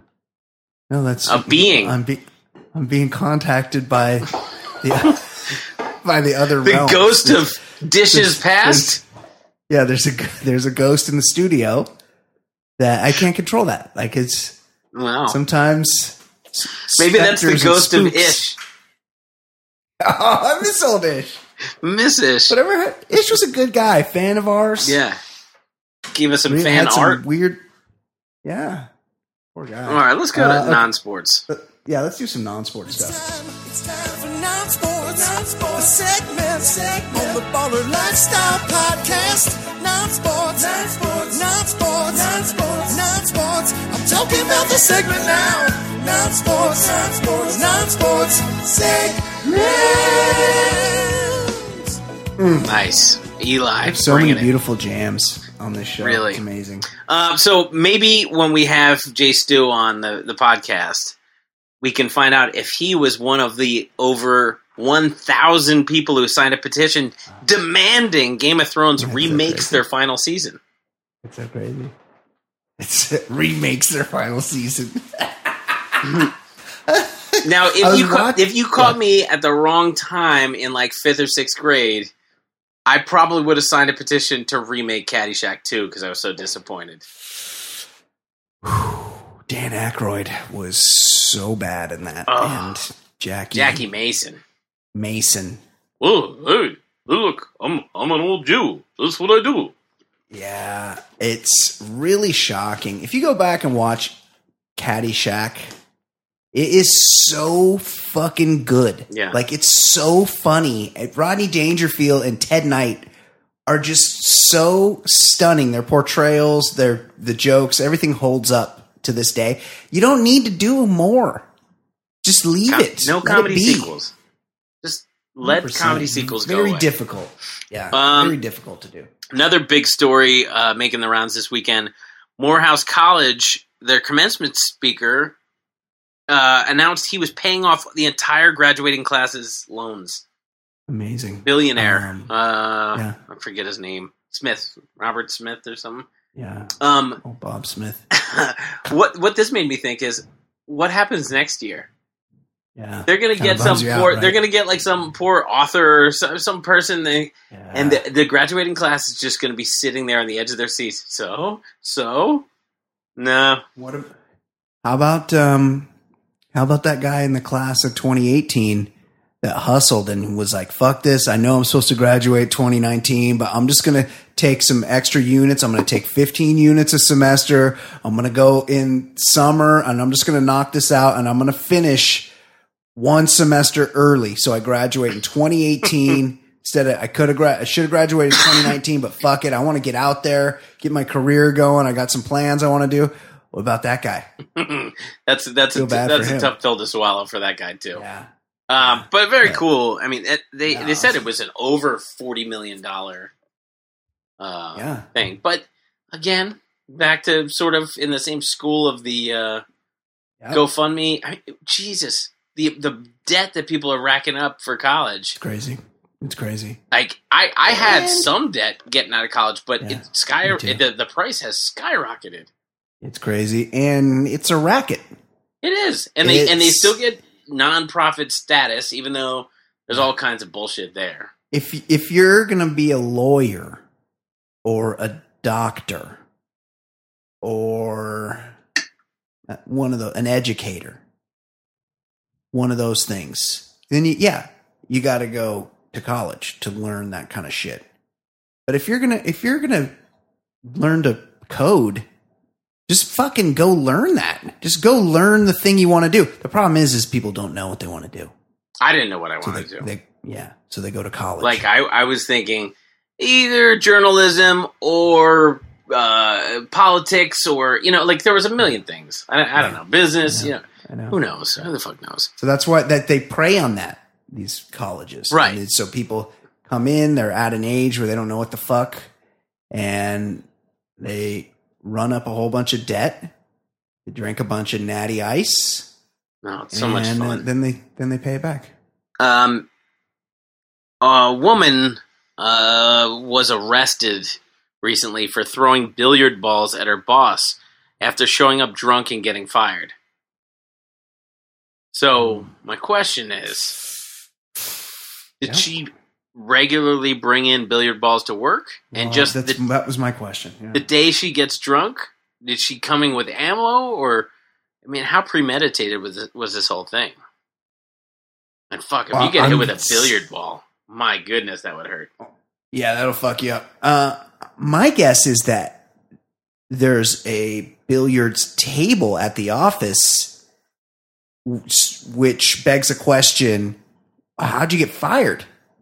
C: No, that's
D: a being.
C: I'm be, I'm being contacted by the by the other
D: The
C: realms.
D: ghost of dishes
C: there's-
D: past?
C: Yeah, there's a there's a ghost in the studio that I can't control. That like it's
D: Wow.
C: sometimes
D: Maybe that's the
C: specters and
D: ghost of
C: spooks.
D: Ish.
C: Oh, I miss old Ish.
D: Miss Ish.
C: Whatever. Ish was a good guy, fan of ours.
D: Yeah. Give us some
C: We
D: fan
C: had some
D: art.
C: weird. Yeah, poor guy.
D: All right, let's go to
C: Uh, okay.
D: non-sports.
C: But, yeah, let's do some non-sports stuff.
F: It's time for non-sports, non-sports segment, segment on the Baller Lifestyle Podcast. Non-sports, non-sports, non-sports, non-sports, non-sports. I'm talking about the segment now. Non-sports, non-sports, non-sports segment.
D: Nice. Eli,
C: So many
D: bringing it.
C: beautiful jams on this show.
D: Really?
C: It's amazing.
D: Um, so maybe when we have Jay Stu on the, the podcast, we can find out if he was one of the over one thousand people who signed a petition demanding Game of Thrones
C: That's so
D: remakes
C: crazy.
D: their final season.
C: It's so crazy. It's, it remakes their final season.
D: Now,
C: I
D: if
C: was
D: you ca-
C: watch-
D: if you caught
C: yeah.
D: me at the wrong time in like fifth or sixth grade, I probably would have signed a petition to remake Caddyshack two because I was so disappointed.
C: Dan Aykroyd was so bad in that,
D: Oh.
C: and Jackie
D: Jackie Mason.
C: Mason.
I: Oh, hey, look, I'm I'm an old Jew. That's what I do.
C: Yeah, it's really shocking. If you go back and watch Caddyshack, it is so fucking good.
D: Yeah.
C: Like, it's so funny. Rodney Dangerfield and Ted Knight are just so stunning. Their portrayals, their the jokes, everything holds up to this day. You don't need to do more. Just leave
D: Com-
C: it.
D: No
C: Let it
D: comedy
C: be.
D: sequels. Just let
C: one hundred percent.
D: comedy sequels go
C: Very
D: away.
C: difficult. Yeah,
D: Um,
C: very difficult to do.
D: Another big story uh, making the rounds this weekend. Morehouse College, their commencement speaker, uh, announced he was paying off the entire graduating class's loans.
C: Amazing.
D: Billionaire.
C: Um,
D: uh,
C: yeah.
D: I forget his name. Smith. Robert Smith or something.
C: Yeah.
D: Um,
C: Oh, Bob Smith.
D: what what this made me think is, what happens next year?
C: Yeah.
D: They're gonna
C: Kinda
D: get some
C: bums you out,
D: poor.
C: right?
D: They're gonna get like some poor author or some, some person. They,
C: Yeah.
D: and the, the graduating class is just gonna be sitting there on the edge of their seats. So so, no.
C: What? ab- How about um? How about that guy in the class of twenty eighteen that hustled and was like, "Fuck this! I know I'm supposed to graduate twenty nineteen, but I'm just gonna take some extra units. I'm gonna take fifteen units a semester. I'm gonna go in summer, and I'm just gonna knock this out, and I'm gonna finish one semester early, so I graduate in twenty eighteen." Instead of, I could have, gra- I should have graduated in twenty nineteen, but fuck it. I want to get out there, get my career going. I got some plans I want to do. What about that guy?
D: that's that's a,
C: Feel bad
D: that's
C: for
D: a
C: him.
D: tough pill to swallow for that guy too.
C: Yeah.
D: Um, but very
C: Yeah.
D: cool. I mean, it, they
C: Yeah,
D: they said
C: awesome.
D: it was an over forty million dollar uh,
C: Yeah.
D: thing. But again, back to sort of in the same school of the uh,
C: Yep.
D: GoFundMe. I mean, Jesus, the the debt that people are racking up for college.
C: It's crazy. It's crazy.
D: Like I, I had
C: And-
D: some debt getting out of college, but
C: Yeah,
D: it sky
C: me too.
D: the, the price has skyrocketed.
C: It's crazy. And it's a racket.
D: It is, and they and they
C: It's-
D: still get nonprofit status, even though there's all kinds of bullshit there.
C: If if you're going to be a lawyer or a doctor or one of the an educator, one of those things, then you, yeah, you got to go to college to learn that kind of shit. But if you're going to if you're going to learn to code, just fucking go learn that. Just go learn the thing you want to do. The problem is is people don't know what they want to do.
D: I didn't know what I
C: So
D: wanted
C: they,
D: to do.
C: they yeah, so they go to college.
D: Like I, I was thinking either journalism or uh, politics, or you know, like there was a million things. I, I don't know, business. You know,
C: I know.
D: who knows? Who the fuck knows?
C: So that's why that they prey on that, these colleges.
D: Right.
C: And so people come in, they're at an age where they don't know what the fuck, and they run up a whole bunch of debt. They drink a bunch of natty ice.
D: No, it's so much
C: and, uh,
D: fun.
C: Then they then they pay it back.
D: Um, a woman uh, was arrested recently for throwing billiard balls at her boss after showing up drunk and getting fired. So my question is, Did
C: Yeah.
D: she regularly bring in billiard balls to work? And
C: Well,
D: just
C: that's,
D: the,
C: that was my question. Yeah.
D: the day she gets drunk, did she coming with ammo? Or, I mean, how premeditated was this, was this whole thing? And fuck, if
C: Well,
D: you get hit
C: I'm-
D: with a billiard ball, my goodness, that would hurt.
C: Yeah, that'll fuck you up. Uh, my guess is that there's a billiards table at the office, which, which begs a question: how'd you get fired?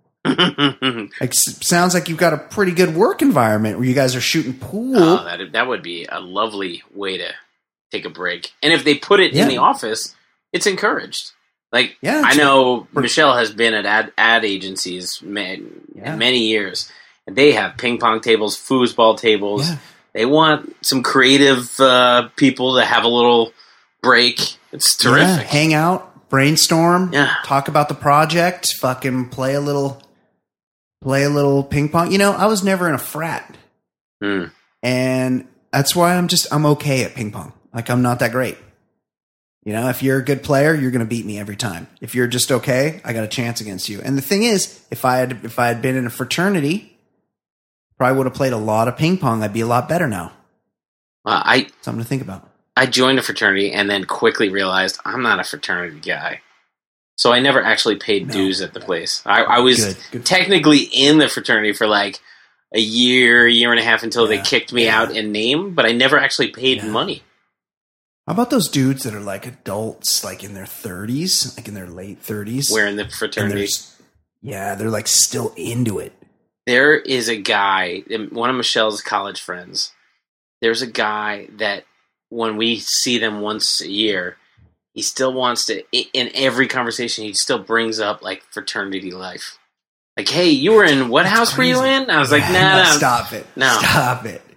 C: Like, s- sounds like you've got a pretty good work environment where you guys are shooting pool.
D: Oh, that that would be a lovely way to take a break. And if they put it
C: Yeah.
D: in the office, it's encouraged. Like,
C: Yeah,
D: I
C: it's-
D: know Michelle has been at ad, ad agencies ma-
C: Yeah.
D: many years, and they have ping pong tables, foosball tables.
C: Yeah.
D: They want some creative uh, people to have a little break. It's
C: Yeah,
D: terrific.
C: hang out, brainstorm,
D: Yeah.
C: talk about the project, fucking play a little, play a little ping pong. You know, I was never in a frat,
D: Hmm.
C: and that's why I'm just I'm okay at ping pong. Like, I'm not that great. You know, if you're a good player, you're going to beat me every time. If you're just okay, I got a chance against you. And the thing is, if I had if I had been in a fraternity, probably would have played a lot of ping pong. I'd be a lot better now.
D: Uh, I
C: Something to think about.
D: I joined a fraternity and then quickly realized I'm not a fraternity guy. So I never actually paid
C: No.
D: dues at the place. I, I was
C: Good, good.
D: technically in the fraternity for like a year, year and a half until
C: Yeah,
D: they kicked me
C: yeah.
D: out in name, but I never actually paid
C: Yeah.
D: money.
C: How about those dudes that are like adults, like in their thirties, like in their late thirties?
D: Where in the
C: And
D: fraternity,
C: there's- yeah, they're like still into it.
D: there is a guy, one of Michelle's college friends. There's a guy that when we see them once a year, he still wants to, i- in every conversation, he still brings up like fraternity life. Like, hey, you were in what
C: That's
D: house were you
C: crazy.
D: in? I was like,
C: Yeah,
D: nah,
C: no,
D: nah.
C: stop it.
D: No.
C: Stop it.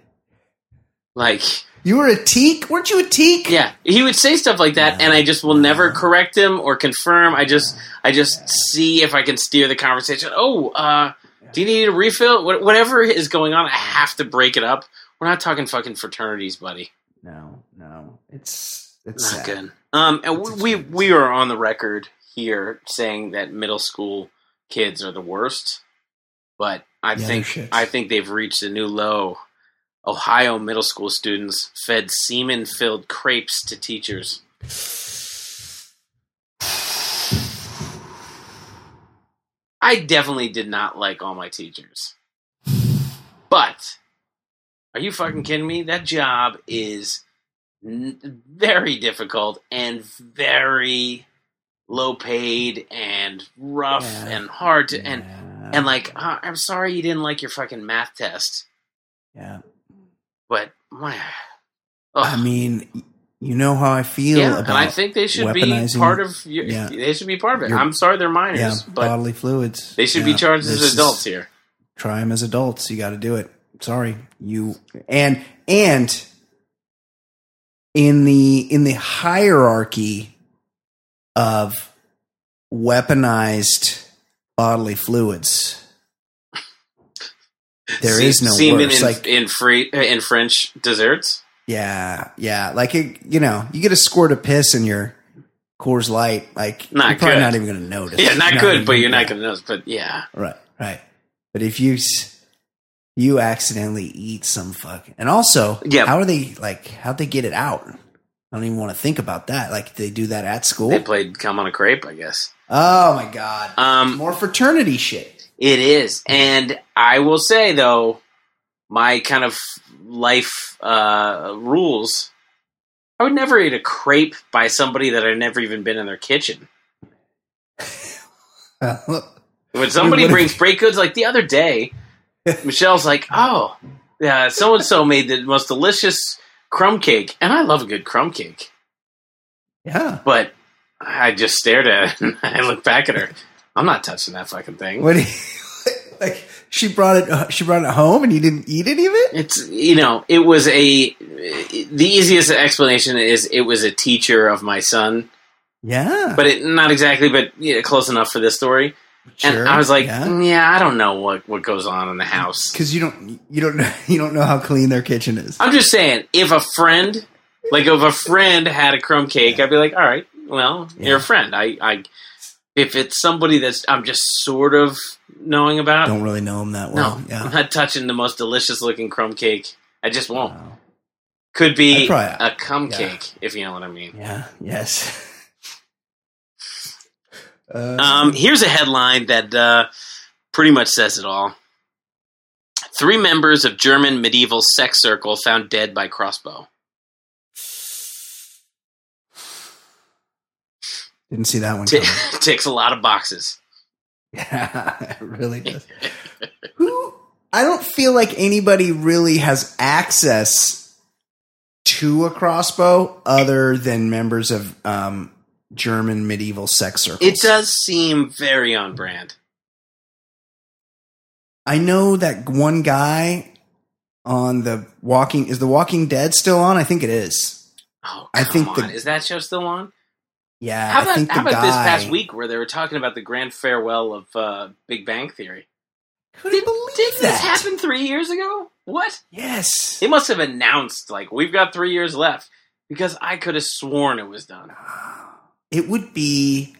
D: Like,
C: You were a teak? Weren't you a teak?
D: yeah, he would say stuff like that,
C: No,
D: and I just will never
C: no.
D: correct him or confirm. I just, I just see if I can steer the conversation. Oh, uh, do you need a refill? What, whatever is going on, I have to break it up. We're not talking fucking fraternities, buddy.
C: No, no. It's it's
D: Not
C: sad.
D: good. Um, and
C: That's
D: we
C: extreme.
D: we are on the record here saying that middle school kids are the worst, but I
C: Yeah,
D: think
C: they're shits.
D: I think they've reached a new low. Ohio middle school students fed semen-filled crepes to teachers. I definitely did not like all my teachers, but are you fucking kidding me? That job is n- very difficult and very low paid and rough
C: Yeah.
D: and hard to and
C: Yeah.
D: and like uh, I'm sorry you didn't like your fucking math test,
C: yeah.
D: but my
C: I mean, you know how I feel
D: yeah,
C: about
D: and I think they should be
C: weaponizing-
D: part of your,
C: yeah.
D: they should be part of it.
C: Your-
D: I'm sorry they're minors,
C: yeah,
D: but
C: bodily fluids.
D: they should
C: Yeah,
D: be charged
C: this
D: as
C: is-
D: adults here.
C: Try them as adults. You got to do it. Sorry, you and and in the in the hierarchy of weaponized bodily fluids, there is no
D: semen
C: worse.
D: in,
C: Like,
D: in free in French desserts.
C: yeah, yeah. Like, it, you know, you get a squirt of piss in your Coors Light. Like,
D: Not
C: you're probably
D: good.
C: not even going to notice.
D: Yeah, not
C: You're
D: good,
C: even-
D: but you're not
C: yeah.
D: going to notice. But yeah,
C: Right, right. But if you s- you accidentally eat some fucking, and also,
D: Yeah.
C: how are they like? How'd they get it out? I don't even want to think about that. Like, they do that at school?
D: they played "Come on a Crepe," I guess.
C: Oh my god!
D: Um,
C: More fraternity shit.
D: It is. And I will say, though, my kind of life uh, rules, I would never eat a crepe by somebody that I'd never even been in their kitchen. When somebody
C: What if-
D: brings baked goods, like the other day, Michelle's like, oh, yeah, so-and-so made the most delicious crumb cake. And I love a good crumb cake.
C: Yeah.
D: But I just stared at it and I looked back at her. I'm not touching that fucking thing.
C: What? Do you, like, she brought it. Uh, she brought it home, and you didn't eat any of it.
D: It's, you know, it was a, the easiest explanation is it was a teacher of my son,
C: Yeah.
D: but it, not exactly, but yeah, close enough for this story.
C: Sure,
D: And I was like,
C: yeah.
D: "Mm, yeah, I don't know what, what goes on in the house.
C: Because you don't you don't know you don't know how clean their kitchen is.
D: I'm just saying, if a friend, like if a friend had a crumb cake, I'd be like, all right, well,
C: Yeah.
D: you're a friend. I, I, If it's somebody that's I'm just sort of knowing about,
C: Don't really know him that well.
D: no,
C: Yeah.
D: I'm not touching the most delicious looking crumb cake. I just won't. Wow. Could be
C: probably,
D: a cum
C: yeah.
D: cake, if you know what I mean.
C: Yeah. Yes. uh,
D: Um, here's a headline that uh, pretty much says it all. Three members of German medieval sex circle found dead by crossbow.
C: Didn't see that one
D: T-
C: coming.
D: ticks a lot of boxes.
C: Yeah, it really does. Who? I don't feel like anybody really has access to a crossbow other than members of um, German medieval sex circles.
D: It does seem very on brand.
C: I know that one guy on the Walking is the Walking Dead still on? I think it is.
D: Oh, come
C: I think
D: on.
C: the,
D: Is that show still on?
C: Yeah.
D: How
C: I
D: about,
C: think the
D: how about
C: guy,
D: this past week where they were talking about the grand farewell of uh, Big Bang Theory?
C: Couldn't believe
D: Did
C: that.
D: this happen three years ago? What?
C: Yes.
D: They must have announced, like, we've got three years left, because I could have sworn it was done.
C: It would be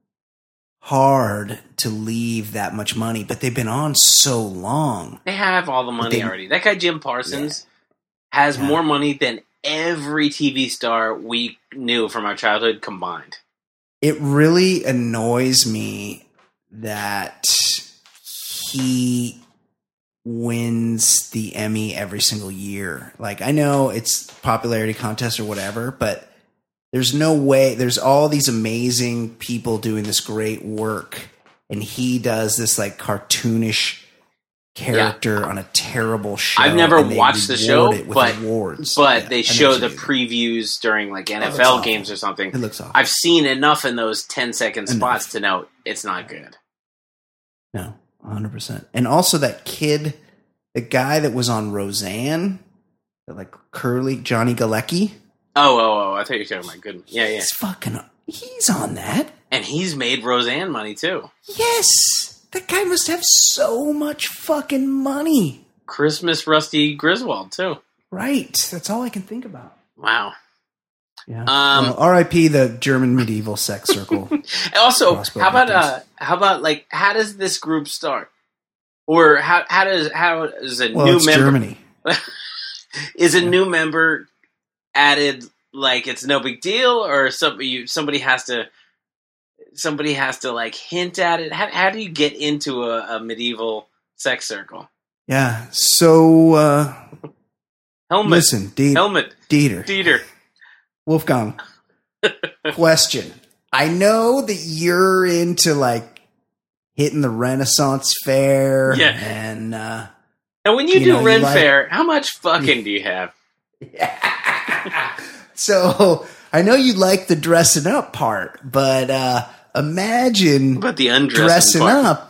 C: hard to leave that much money, but they've been on so long.
D: They have all the money
C: they,
D: already. That guy Jim Parsons yeah. has yeah. more money than every T V star we knew from our childhood combined.
C: It really annoys me that he wins the Emmy every single year. Like, I know it's popularity contest or whatever, but there's no way. There's all these amazing people doing this great work, and he does this like cartoonish character yeah. on a terrible show.
D: I've never watched the show, but
C: awards.
D: but
C: yeah,
D: they show the previews during like N F L games or something.
C: It looks awful.
D: I've seen enough in those ten second spots enough. to know it's not good.
C: No, one hundred percent. And also that kid, the guy that was on Roseanne, that like curly Johnny Galecki.
D: Oh, oh, oh! I thought you were talking about good. Yeah, yeah.
C: He's fucking. He's on that,
D: and he's made Roseanne money too.
C: Yes, that guy must have so much fucking money.
D: Christmas Rusty Griswold too.
C: Right. That's all I can think about.
D: Wow.
C: Yeah.
D: Um,
C: well, R I P the German medieval sex circle.
D: Also, how about uh, how about like how does this group start, or how how does how is a
C: well,
D: new
C: it's
D: member?
C: Germany.
D: Is a new member added like it's no big deal, or somebody you, somebody has to somebody has to like hint at it? How, how do you get into a, a medieval sex circle?
C: Yeah. So uh,
D: helmet.
C: Listen, D-
D: helmet.
C: Dieter.
D: Dieter.
C: Wolfgang. Question. I know that you're into like hitting the Renaissance fair.
D: Yeah.
C: And uh,
D: now when you, you do know, Ren you like, Fair, how much fucking do you have?
C: Yeah. So I know you like the dressing up part, but uh, imagine
D: but the undressing
C: dressing
D: part.
C: up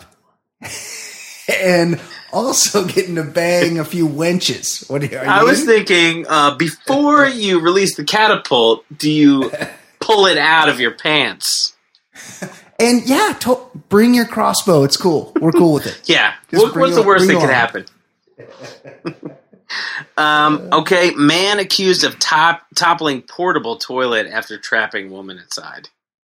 C: and also getting to bang a few wenches. What are you, are you
D: I
C: in?
D: was thinking uh, before you release the catapult, do you pull it out of your pants?
C: And yeah, to- bring your crossbow. It's cool. We're cool with it.
D: Yeah. What, what's the worst that could happen? um, okay, man accused of top, toppling portable toilet after trapping woman inside.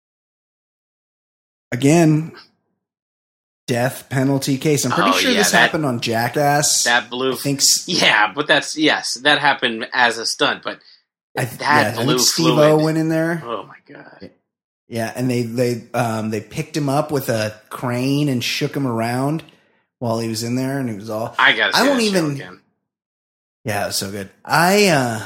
C: Again, death penalty case. I'm pretty
D: oh,
C: sure
D: yeah,
C: this
D: that,
C: happened on Jackass.
D: That blew.
C: I think.
D: Yeah, but that's yes, that happened as a stunt. But
C: I,
D: that
C: yeah,
D: blew.
C: I think Steve-O went in there.
D: Oh my god.
C: Yeah, and they they um, they picked him up with a crane and shook him around while he was in there, and he was all.
D: I gotta. See
C: I won't
D: that
C: even.
D: Show again.
C: Yeah, it was so good. I uh,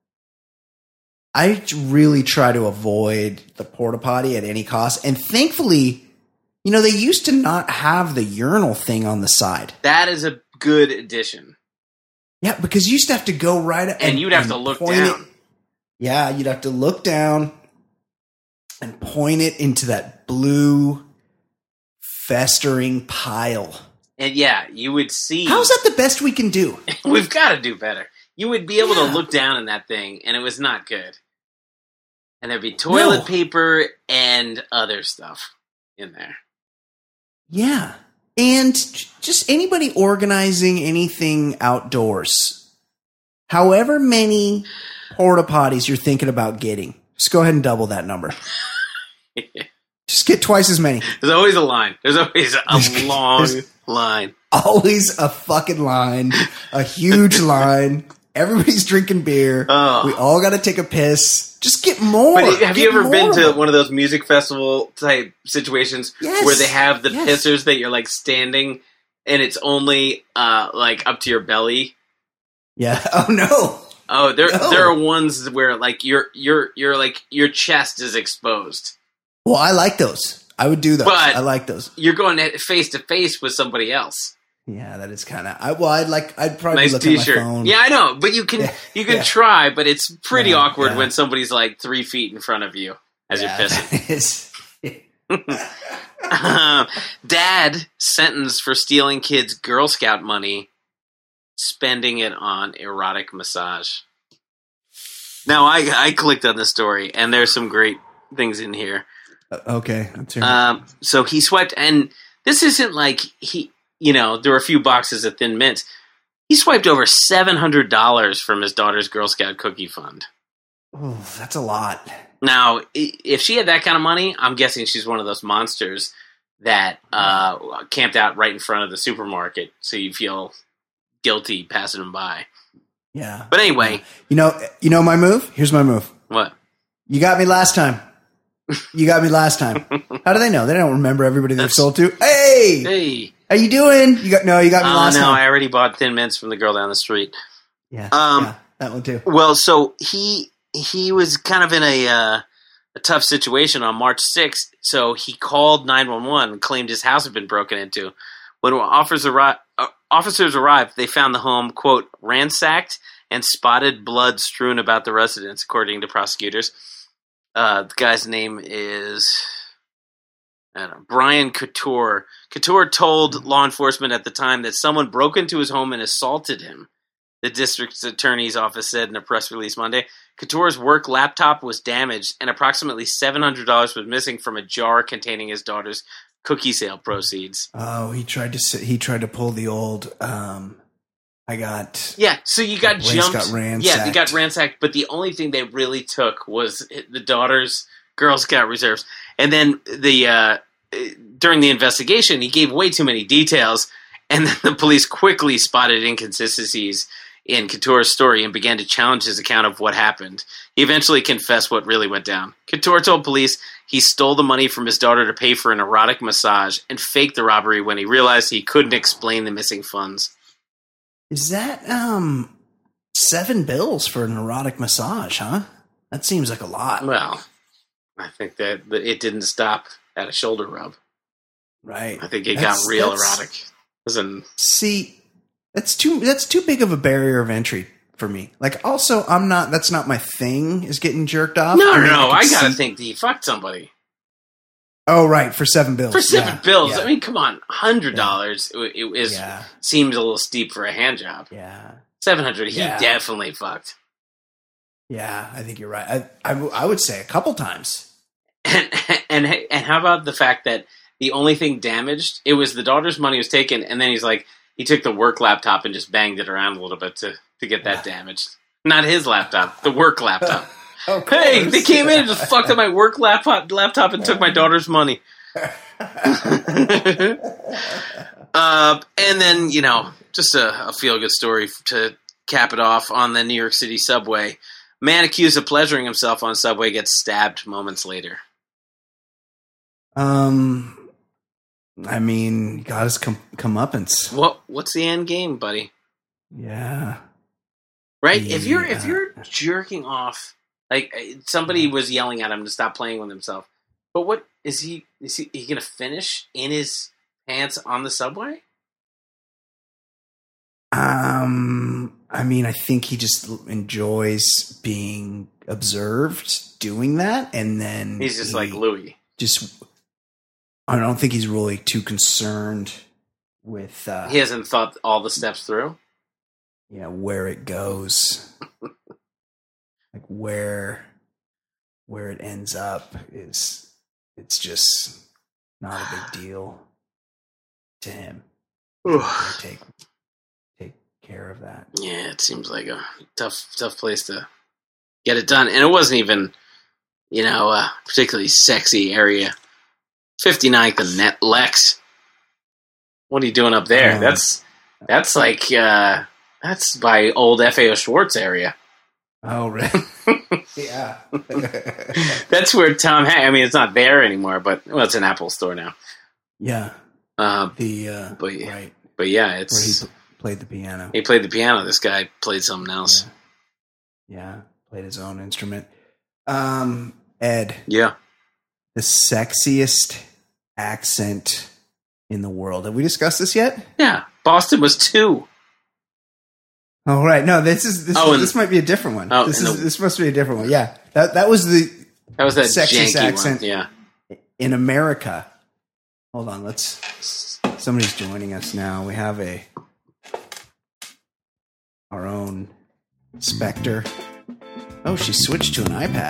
C: I really try to avoid the porta potty at any cost, and thankfully, you know, they used to not have the urinal thing on the side.
D: That is a good addition.
C: Yeah, because you used to have to go right up,
D: and, and you'd have
C: and
D: to look
C: down. It. Yeah, you'd have to look down and point it into that blue festering pile.
D: And yeah, you would see.
C: How's that the best we can do?
D: We've got to do better. You would be able
C: yeah.
D: to look down in that thing, and it was not good. And there'd be toilet
C: no.
D: paper and other stuff in there.
C: Yeah. And just anybody organizing anything outdoors, however many porta potties you're thinking about getting, just go ahead and double that number. Just get twice as many.
D: There's always a line. There's always a
C: There's-
D: long
C: there's-
D: line.
C: Always a fucking line, a huge line. Everybody's drinking beer.
D: Oh.
C: We all got to take a piss. Just get more.
D: But have
C: Get
D: you ever
C: more
D: been
C: of
D: to
C: them.
D: one of those music festival type situations
C: Yes.
D: where they have the
C: Yes.
D: pissers that you're like standing and it's only uh, like up to your belly?
C: Yeah. Oh no.
D: Oh, there
C: No.
D: there are ones where like your your your like your chest is exposed.
C: Well, I like those. I would do those.
D: But-
C: I like those.
D: You're going face to face with somebody else.
C: Yeah, that is kind of. I well, I'd like. I'd probably
D: Nice
C: look
D: T-shirt.
C: at my phone.
D: Yeah, I know, but you can
C: Yeah.
D: you can
C: Yeah.
D: try, but it's pretty
C: Yeah,
D: awkward
C: yeah.
D: when somebody's like three feet in front of you as
C: Yeah,
D: you're pissing.
C: that is-
D: Um, Dad sentenced for stealing kids' Girl Scout money, spending it on erotic massage. Now, I I clicked on this story, and there's some great things in here.
C: okay. Let's hear it.
D: Um, so he swiped, and this isn't like he, you know, there were a few boxes of Thin Mints. He swiped over seven hundred dollars from his daughter's Girl Scout cookie fund.
C: Oh, that's a lot.
D: Now, i- if she had that kind of money, I'm guessing she's one of those monsters that uh, camped out right in front of the supermarket, so you feel guilty passing them by.
C: Yeah.
D: But anyway,
C: You know. You know my move. Here's my move.
D: what?
C: You got me last time. You got me last time. How do they know? They don't remember everybody they've
D: That's-
C: sold to. Hey,
D: Hey,
C: how you doing? You got no. You got me
D: oh
C: last
D: no,
C: time.
D: I already bought Thin Mints from the girl down the street.
C: yeah.
D: Um,
C: yeah. That one too.
D: Well, so he he was kind of in a uh, a tough situation on March sixth. So he called nine one one and claimed his house had been broken into. When officers arrived, uh, officers arrived, they found the home quote ransacked and spotted blood strewn about the residence, according to prosecutors. Uh, the guy's name is I don't know, Brian Couture. Couture told law enforcement at the time that someone broke into his home and assaulted him. The district attorney's office said in a press release Monday. Couture's work laptop was damaged, and approximately seven hundred dollars was missing from a jar containing his daughter's cookie sale proceeds.
C: Oh, he tried to. s- He tried to pull the old. Um, I got.
D: Yeah, so you got
C: The place
D: jumped.
C: got
D: Yeah, they
C: ransacked.
D: got ransacked, but the only thing they really took was the daughter's Girl Scout reserves. And then the uh, during the investigation, he gave way too many details, and then the police quickly spotted inconsistencies in Couture's story and began to challenge his account of what happened. He eventually confessed what really went down. Couture told police he stole the money from his daughter to pay for an erotic massage and faked the robbery when he realized he couldn't explain the missing funds.
C: Is that um seven bills for an erotic massage? Huh? That seems like a lot,
D: Well, I think that that it didn't stop at a shoulder rub.
C: right?
D: I think it
C: That's-
D: got real
C: that's-
D: erotic. Listen,
C: See, that's too. That's too big of a barrier of entry for me. Like, also, I'm not. That's not my thing. Is getting jerked off.
D: no,
C: I mean,
D: no, I,
C: could
D: gotta
C: see-
D: think that you fucked somebody
C: Oh, right, for seven bills.
D: for seven
C: Yeah,
D: bills.
C: Yeah,
D: I mean, come on, hundred dollars. It, it is
C: yeah,
D: seems a little steep for a hand job.
C: yeah,
D: Seven hundred, he
C: Yeah.
D: definitely fucked.
C: yeah. I think you're right. I, I, w- I would say a couple times.
D: And, and and how about the fact that the only thing damaged it was the daughter's money was taken, and then he's like he took the work laptop and just banged it around a little bit to to get that damaged. Not his laptop, the work laptop.
C: Of
D: Hey,
C: course.
D: they came in and just fucked up my work laptop, laptop and took my daughter's money. uh, and then, you know, just a, a feel-good story to cap it off on the New York City subway. Man accused of pleasuring himself on subway gets stabbed moments later.
C: Um, I mean, got his com- comeuppance.
D: What? What's the end game, buddy?
C: Yeah.
D: Right? If you're if
C: Yeah.
D: you're jerking off, like somebody was yelling at him to stop playing with himself, but what is he? Is he, he going to finish in his pants on the subway?
C: Um, I mean, I think he just enjoys being observed doing that, and then
D: He's just
C: he
D: like Louis.
C: Just, I don't think he's really too concerned with, uh,
D: He hasn't thought all the steps through.
C: you know, where it goes, like where, where it ends up is, it's just not a big deal to him. He'll take take care of that.
D: Yeah, it seems like a tough, tough place to get it done, and it wasn't even, you know, a particularly sexy area fifty-ninth and Net Lex. What are you doing up there?
C: Um,
D: that's that's like uh, that's by old F A O Schwartz area.
C: Oh, really? Yeah.
D: That's where Tom Hanks. I mean, it's not there anymore, but well, it's an Apple store now.
C: Yeah.
D: Uh,
C: The uh,
D: but
C: right
D: but yeah,
C: where
D: it's
C: he p- played the piano.
D: he played the piano. This guy played something else.
C: Yeah, played his own instrument. Um, Ed,
D: Yeah.
C: the sexiest accent in the world. Have we discussed this yet?
D: Yeah. Boston was two.
C: Oh, right. No, this is this,
D: Oh,
C: is,
D: and-
C: this might be a different one.
D: Oh,
C: this
D: and
C: is
D: the-
C: this must be a different one. Yeah, that that was the
D: That was that
C: sexiest
D: janky
C: accent
D: one. Yeah.
C: in America. Hold on, let's. Somebody's joining us now. We have a our own Spectre. Oh, she switched to an iPad.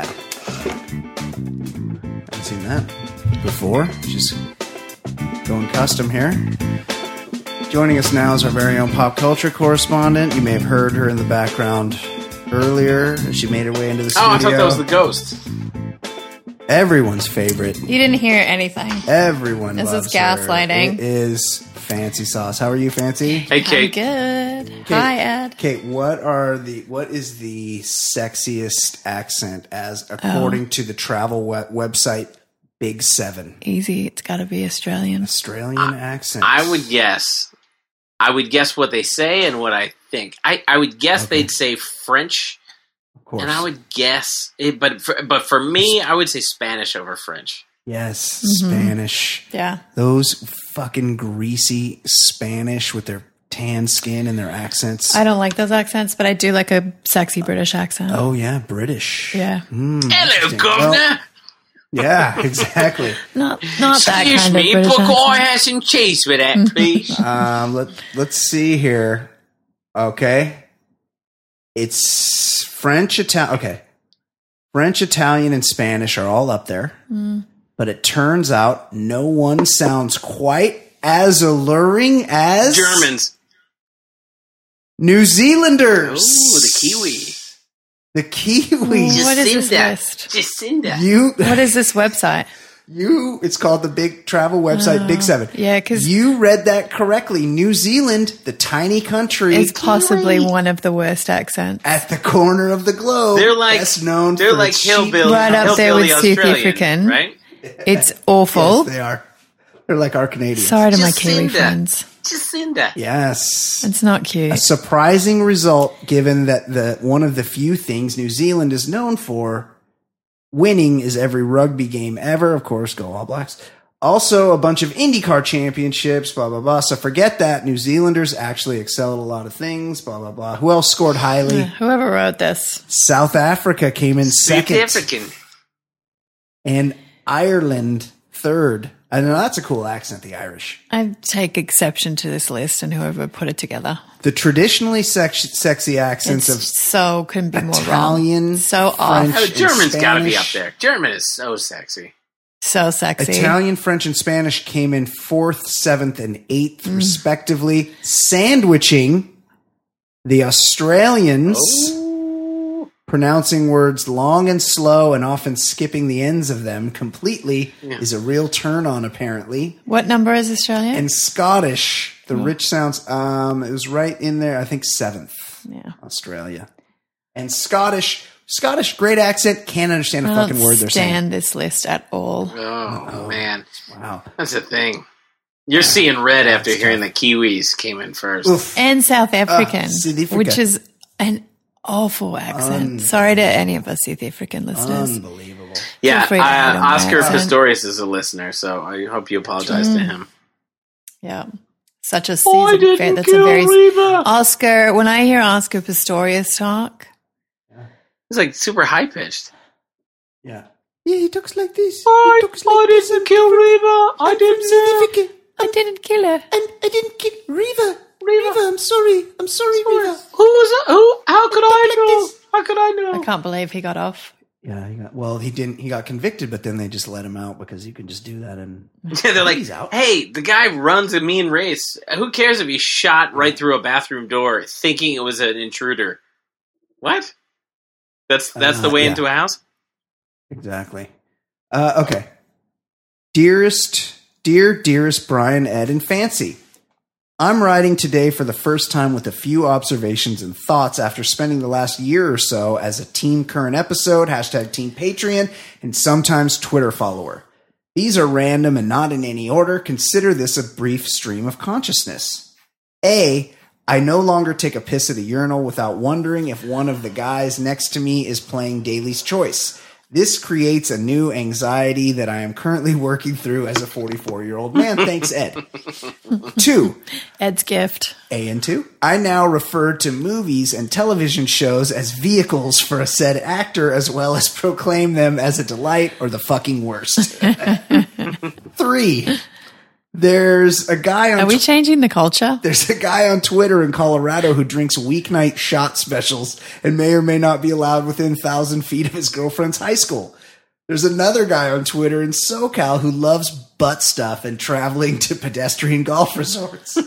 C: Haven't seen that before. She's going custom here. Joining us now is our very own pop culture correspondent. You may have heard her in the background earlier. She made her way into the studio.
D: Oh, I thought that was the ghost.
C: Everyone's favorite.
A: You didn't hear anything.
C: Everyone
A: This
C: loves
A: is
C: her.
A: gaslighting.
C: It is Fancy Sauce. How are you, Fancy?
D: Hey,
A: I'm
D: Kate.
A: good. Hi, Ed.
C: Kate, what are the what is the sexiest accent as according
A: Oh.
C: to the travel we- website Big Seven?
A: Easy. It's got to be Australian.
C: Australian accent.
D: I would guess. I would guess what they say and what I think. I, I would guess
C: Okay.
D: they'd say French,
C: of course.
D: and I would guess. It, but for, but for me, I would say Spanish over French.
C: yes,
A: Mm-hmm.
C: Spanish.
A: Yeah.
C: Those fucking greasy Spanish with their tan skin and their accents.
A: I don't like those accents, but I do like a sexy British accent.
C: oh yeah, British.
A: Yeah.
C: Mm,
D: Hello,
C: interesting.
D: governor.
C: Well, yeah, exactly.
A: Not not that
D: Excuse
A: kind
D: me,
A: of British
D: book all
A: accent.
D: has some cheese with that, please.
C: Um, let let's see here. Okay, it's French, Italian. Okay, French, Italian, and Spanish are all up there,
A: Mm.
C: but it turns out no one sounds quite as alluring as
D: Germans.
C: New Zealanders.
D: Ooh, the Kiwi.
C: The Kiwi.
A: Ooh, what is this
D: Jacinda.
A: list?
D: Jacinda.
C: You,
A: What is this website?
C: you. It's called the big travel website, Big Seven.
A: Yeah, because
C: You read that correctly. New Zealand, the tiny country,
A: it's possibly one of the worst accents.
C: at the corner of the globe.
D: They're like
C: best known
D: They're
C: for
D: like
C: its
D: hillbilly,
A: Right up there with
D: hillbilly
A: South
D: Australian,
A: African.
D: right?
A: It's awful.
C: Yes, they are. They're like our Canadians.
A: Sorry to my Kiwi
D: Jacinda.
A: friends.
D: Jacinda.
C: Yes.
A: It's not cute.
C: A surprising result, given that the one of the few things New Zealand is known for winning is every rugby game ever. Of course, go All Blacks. Also, a bunch of IndyCar championships. Blah blah blah. So forget that. New Zealanders actually excel at a lot of things. Blah blah blah. Who else scored highly?
A: Whoever wrote this.
C: South Africa came in
D: South
C: second,
D: African.
C: and Ireland third. I know that's a cool accent, the Irish.
A: I take exception to this list and whoever put it together.
C: The traditionally sex- sexy accents
A: It's
C: of
A: so couldn't be more
C: Italian,
A: wrong. So
C: French,
A: off.
D: Oh, German's
C: and
D: got to be up
C: Spanish.
D: there. German is so sexy.
A: So sexy.
C: Italian, French, and Spanish came in fourth, seventh, and eighth,
A: Mm.
C: respectively, sandwiching the Australians, pronouncing words long and slow and often skipping the ends of them completely is a real turn on, apparently.
A: What number is Australia?
C: And Scottish, the rich sounds, um, it was right in there, I think seventh,
A: yeah.
C: Australia. And Scottish, Scottish, great accent, can't understand a
A: I
C: fucking
A: don't
C: word they're saying.
A: stand this list at all.
D: Oh, man.
C: Wow.
D: That's the thing. You're seeing red after hearing the Kiwis came in first.
C: Oof.
A: And South African,
C: South Africa.
A: which is an awful accent. Sorry to any of us South African listeners.
C: Unbelievable.
D: Yeah,
A: Feel free to hate
D: uh,
A: on my
D: Oscar
A: accent.
D: Pistorius is a listener, so I hope you apologize to him.
A: Yeah. Such a season. fa- That's a very Oscar. When I hear Oscar Pistorius talk,
D: He's like super high pitched.
C: Yeah. Yeah, he talks like this.
D: I,
C: he talks like this.
D: didn't kill Reva. I didn't.
A: I didn't kill her.
C: And I didn't kill Reva. Reva, I'm sorry. I'm sorry, Reva.
D: Who was that? Who? How could I
C: like
D: know?
C: this.
D: How could I know?
A: I can't believe he got off.
C: Yeah, he got, well, he didn't. He got convicted, but then they just let him out because you can just do that. And
D: Yeah, they're like,
C: he's out.
D: hey, the guy runs a mean race. Who cares if he shot right through a bathroom door thinking it was an intruder? What? That's that's the
C: Uh,
D: way
C: yeah.
D: into a house?
C: Exactly. Uh, okay. Dearest, dear, dearest Brian, Ed, and Fancy. I'm writing today for the first time with a few observations and thoughts after spending the last year or so as a Team Current Episode, hashtag Team Patreon, and sometimes Twitter follower. These are random and not in any order. Consider this a brief stream of consciousness. A, I no longer take a piss at a urinal without wondering if one of the guys next to me is playing Daly's Choice. This creates a new anxiety that I am currently working through as a forty-four-year-old man. Thanks, Ed. Two.
A: Ed's gift.
C: A and two. I now refer to movies and television shows as vehicles for a said actor, as well as proclaim them as a delight or the fucking worst. Three. There's a guy on...
A: Are we changing the culture?
C: There's a guy on Twitter in Colorado who drinks weeknight shot specials and may or may not be allowed within one thousand feet of his girlfriend's high school. There's another guy on Twitter in SoCal who loves butt stuff and traveling to pedestrian golf resorts.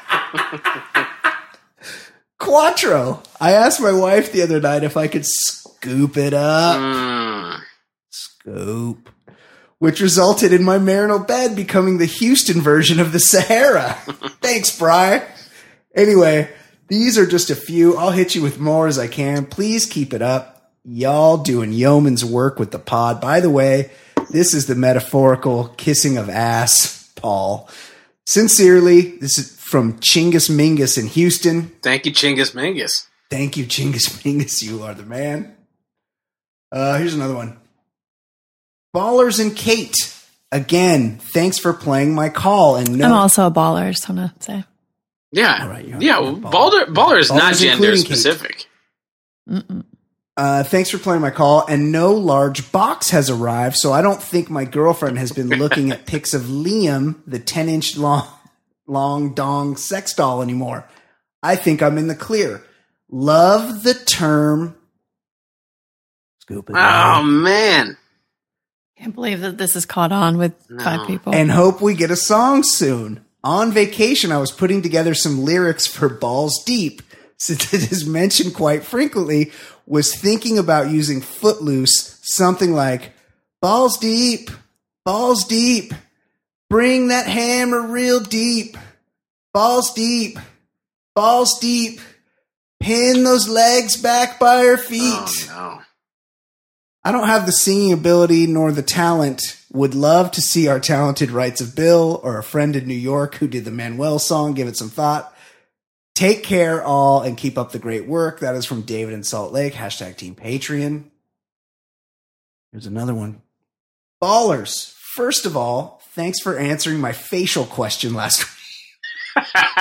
C: Quattro. I asked my wife the other night if I could scoop it up.
D: Mm.
C: Scoop. Which resulted in my marital bed becoming the Houston version of the Sahara. Thanks, Bri. Anyway, these are just a few. I'll hit you with more as I can. Please keep it up. Y'all doing yeoman's work with the pod. By the way, this is the metaphorical kissing of ass, Paul. Sincerely, this is from Chingus Mingus in Houston.
D: Thank you, Chingus Mingus.
C: Thank you, Chingus Mingus. You are the man. Uh, here's another one. Ballers and Kate. Again, thanks for playing my call. And no,
A: I'm also a baller, just want to say.
D: Yeah.
C: All right, you're,
D: yeah.
C: you're
D: baller. baller, baller is
C: Ballers
D: not gender
C: including
D: specific.
C: Uh, thanks for playing my call. And no large box has arrived, so I don't think my girlfriend has been looking at pics of Liam, the ten-inch long, long dong sex doll anymore. I think I'm in the clear. Love the term. Scoop it
D: Oh,
C: out.
D: man.
A: Can't believe that this is caught on with
D: No.
A: five people.
C: And hope we get a song soon. On vacation, I was putting together some lyrics for Balls Deep, since it is mentioned quite frequently, was thinking about using Footloose, something like, balls deep, balls deep, bring that hammer real deep, balls deep, balls deep, pin those legs back by her feet.
D: Oh, no.
C: I don't have the singing ability nor the talent. Would love to see our talented Rights of Bill or a friend in New York who did the Manuel song give it some thought. Take care all and keep up the great work. That is from David in Salt Lake. Hashtag Team Patreon. Here's another one. Ballers. First of all, thanks for answering my facial question last week.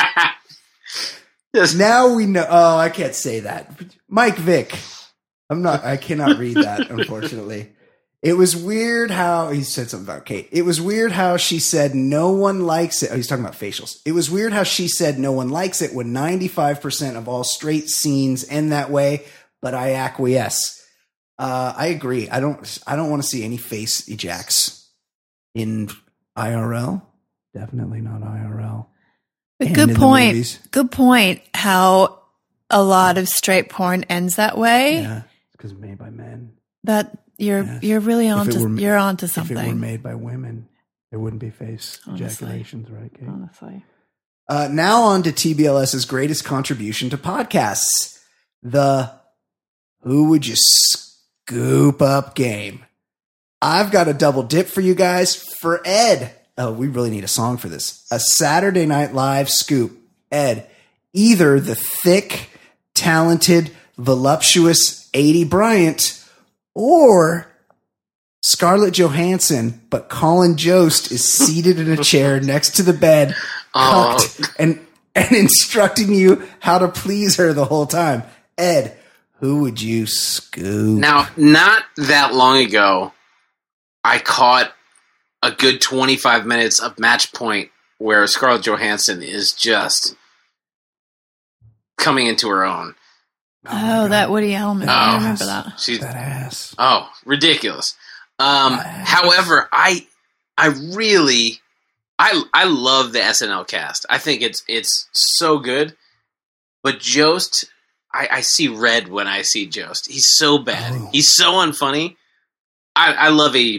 D: Yes.
C: Now we know. Oh, I can't say that. Mike Vick. I'm not, I cannot read that, unfortunately. It was weird how, he said something about Kate. It was weird how she said no one likes it. Oh, he's talking about facials. It was weird how she said no one likes it when ninety-five percent of all straight scenes end that way, but I acquiesce. Uh, I agree. I don't, I don't want to see any face ejacts in I R L. Definitely not I R L.
A: But
C: And
A: good
C: in the
A: point.
C: movies.
A: Good point. How a lot of straight porn ends that way.
C: Yeah, it's because it's made by men.
A: That you're
C: Yes.
A: you're really
C: If it
A: onto
C: were-
A: you're onto
C: If it were
A: something.
C: made by women, there wouldn't be face
A: Honestly.
C: ejaculations, right, Kate?
A: Honestly.
C: Uh, now on to T B L S's greatest contribution to podcasts, the Who Would You Scoop Up game. I've got a double dip for you guys. For Ed, oh, we really need a song for this. A Saturday Night Live scoop. Ed, either the thick, talented, voluptuous A D Bryant or Scarlett Johansson, but Colin Jost is seated in a chair next to the bed,
D: Oh.
C: cucked, and, and instructing you how to please her the whole time. Ed, who would you scoop?
D: Now, not that long ago, I caught a good twenty-five minutes of Match Point where Scarlett Johansson is just coming into her own.
A: Oh, that Woody Allen.
D: Oh,
A: I remember that.
D: She's
C: that ass.
D: oh ridiculous. Um, however, I I really I I love the S N L cast. I think it's it's so good. But Jost, I, I see red when I see Jost. He's so bad.
C: Oh.
D: He's so unfunny. I, I love A D Bryant.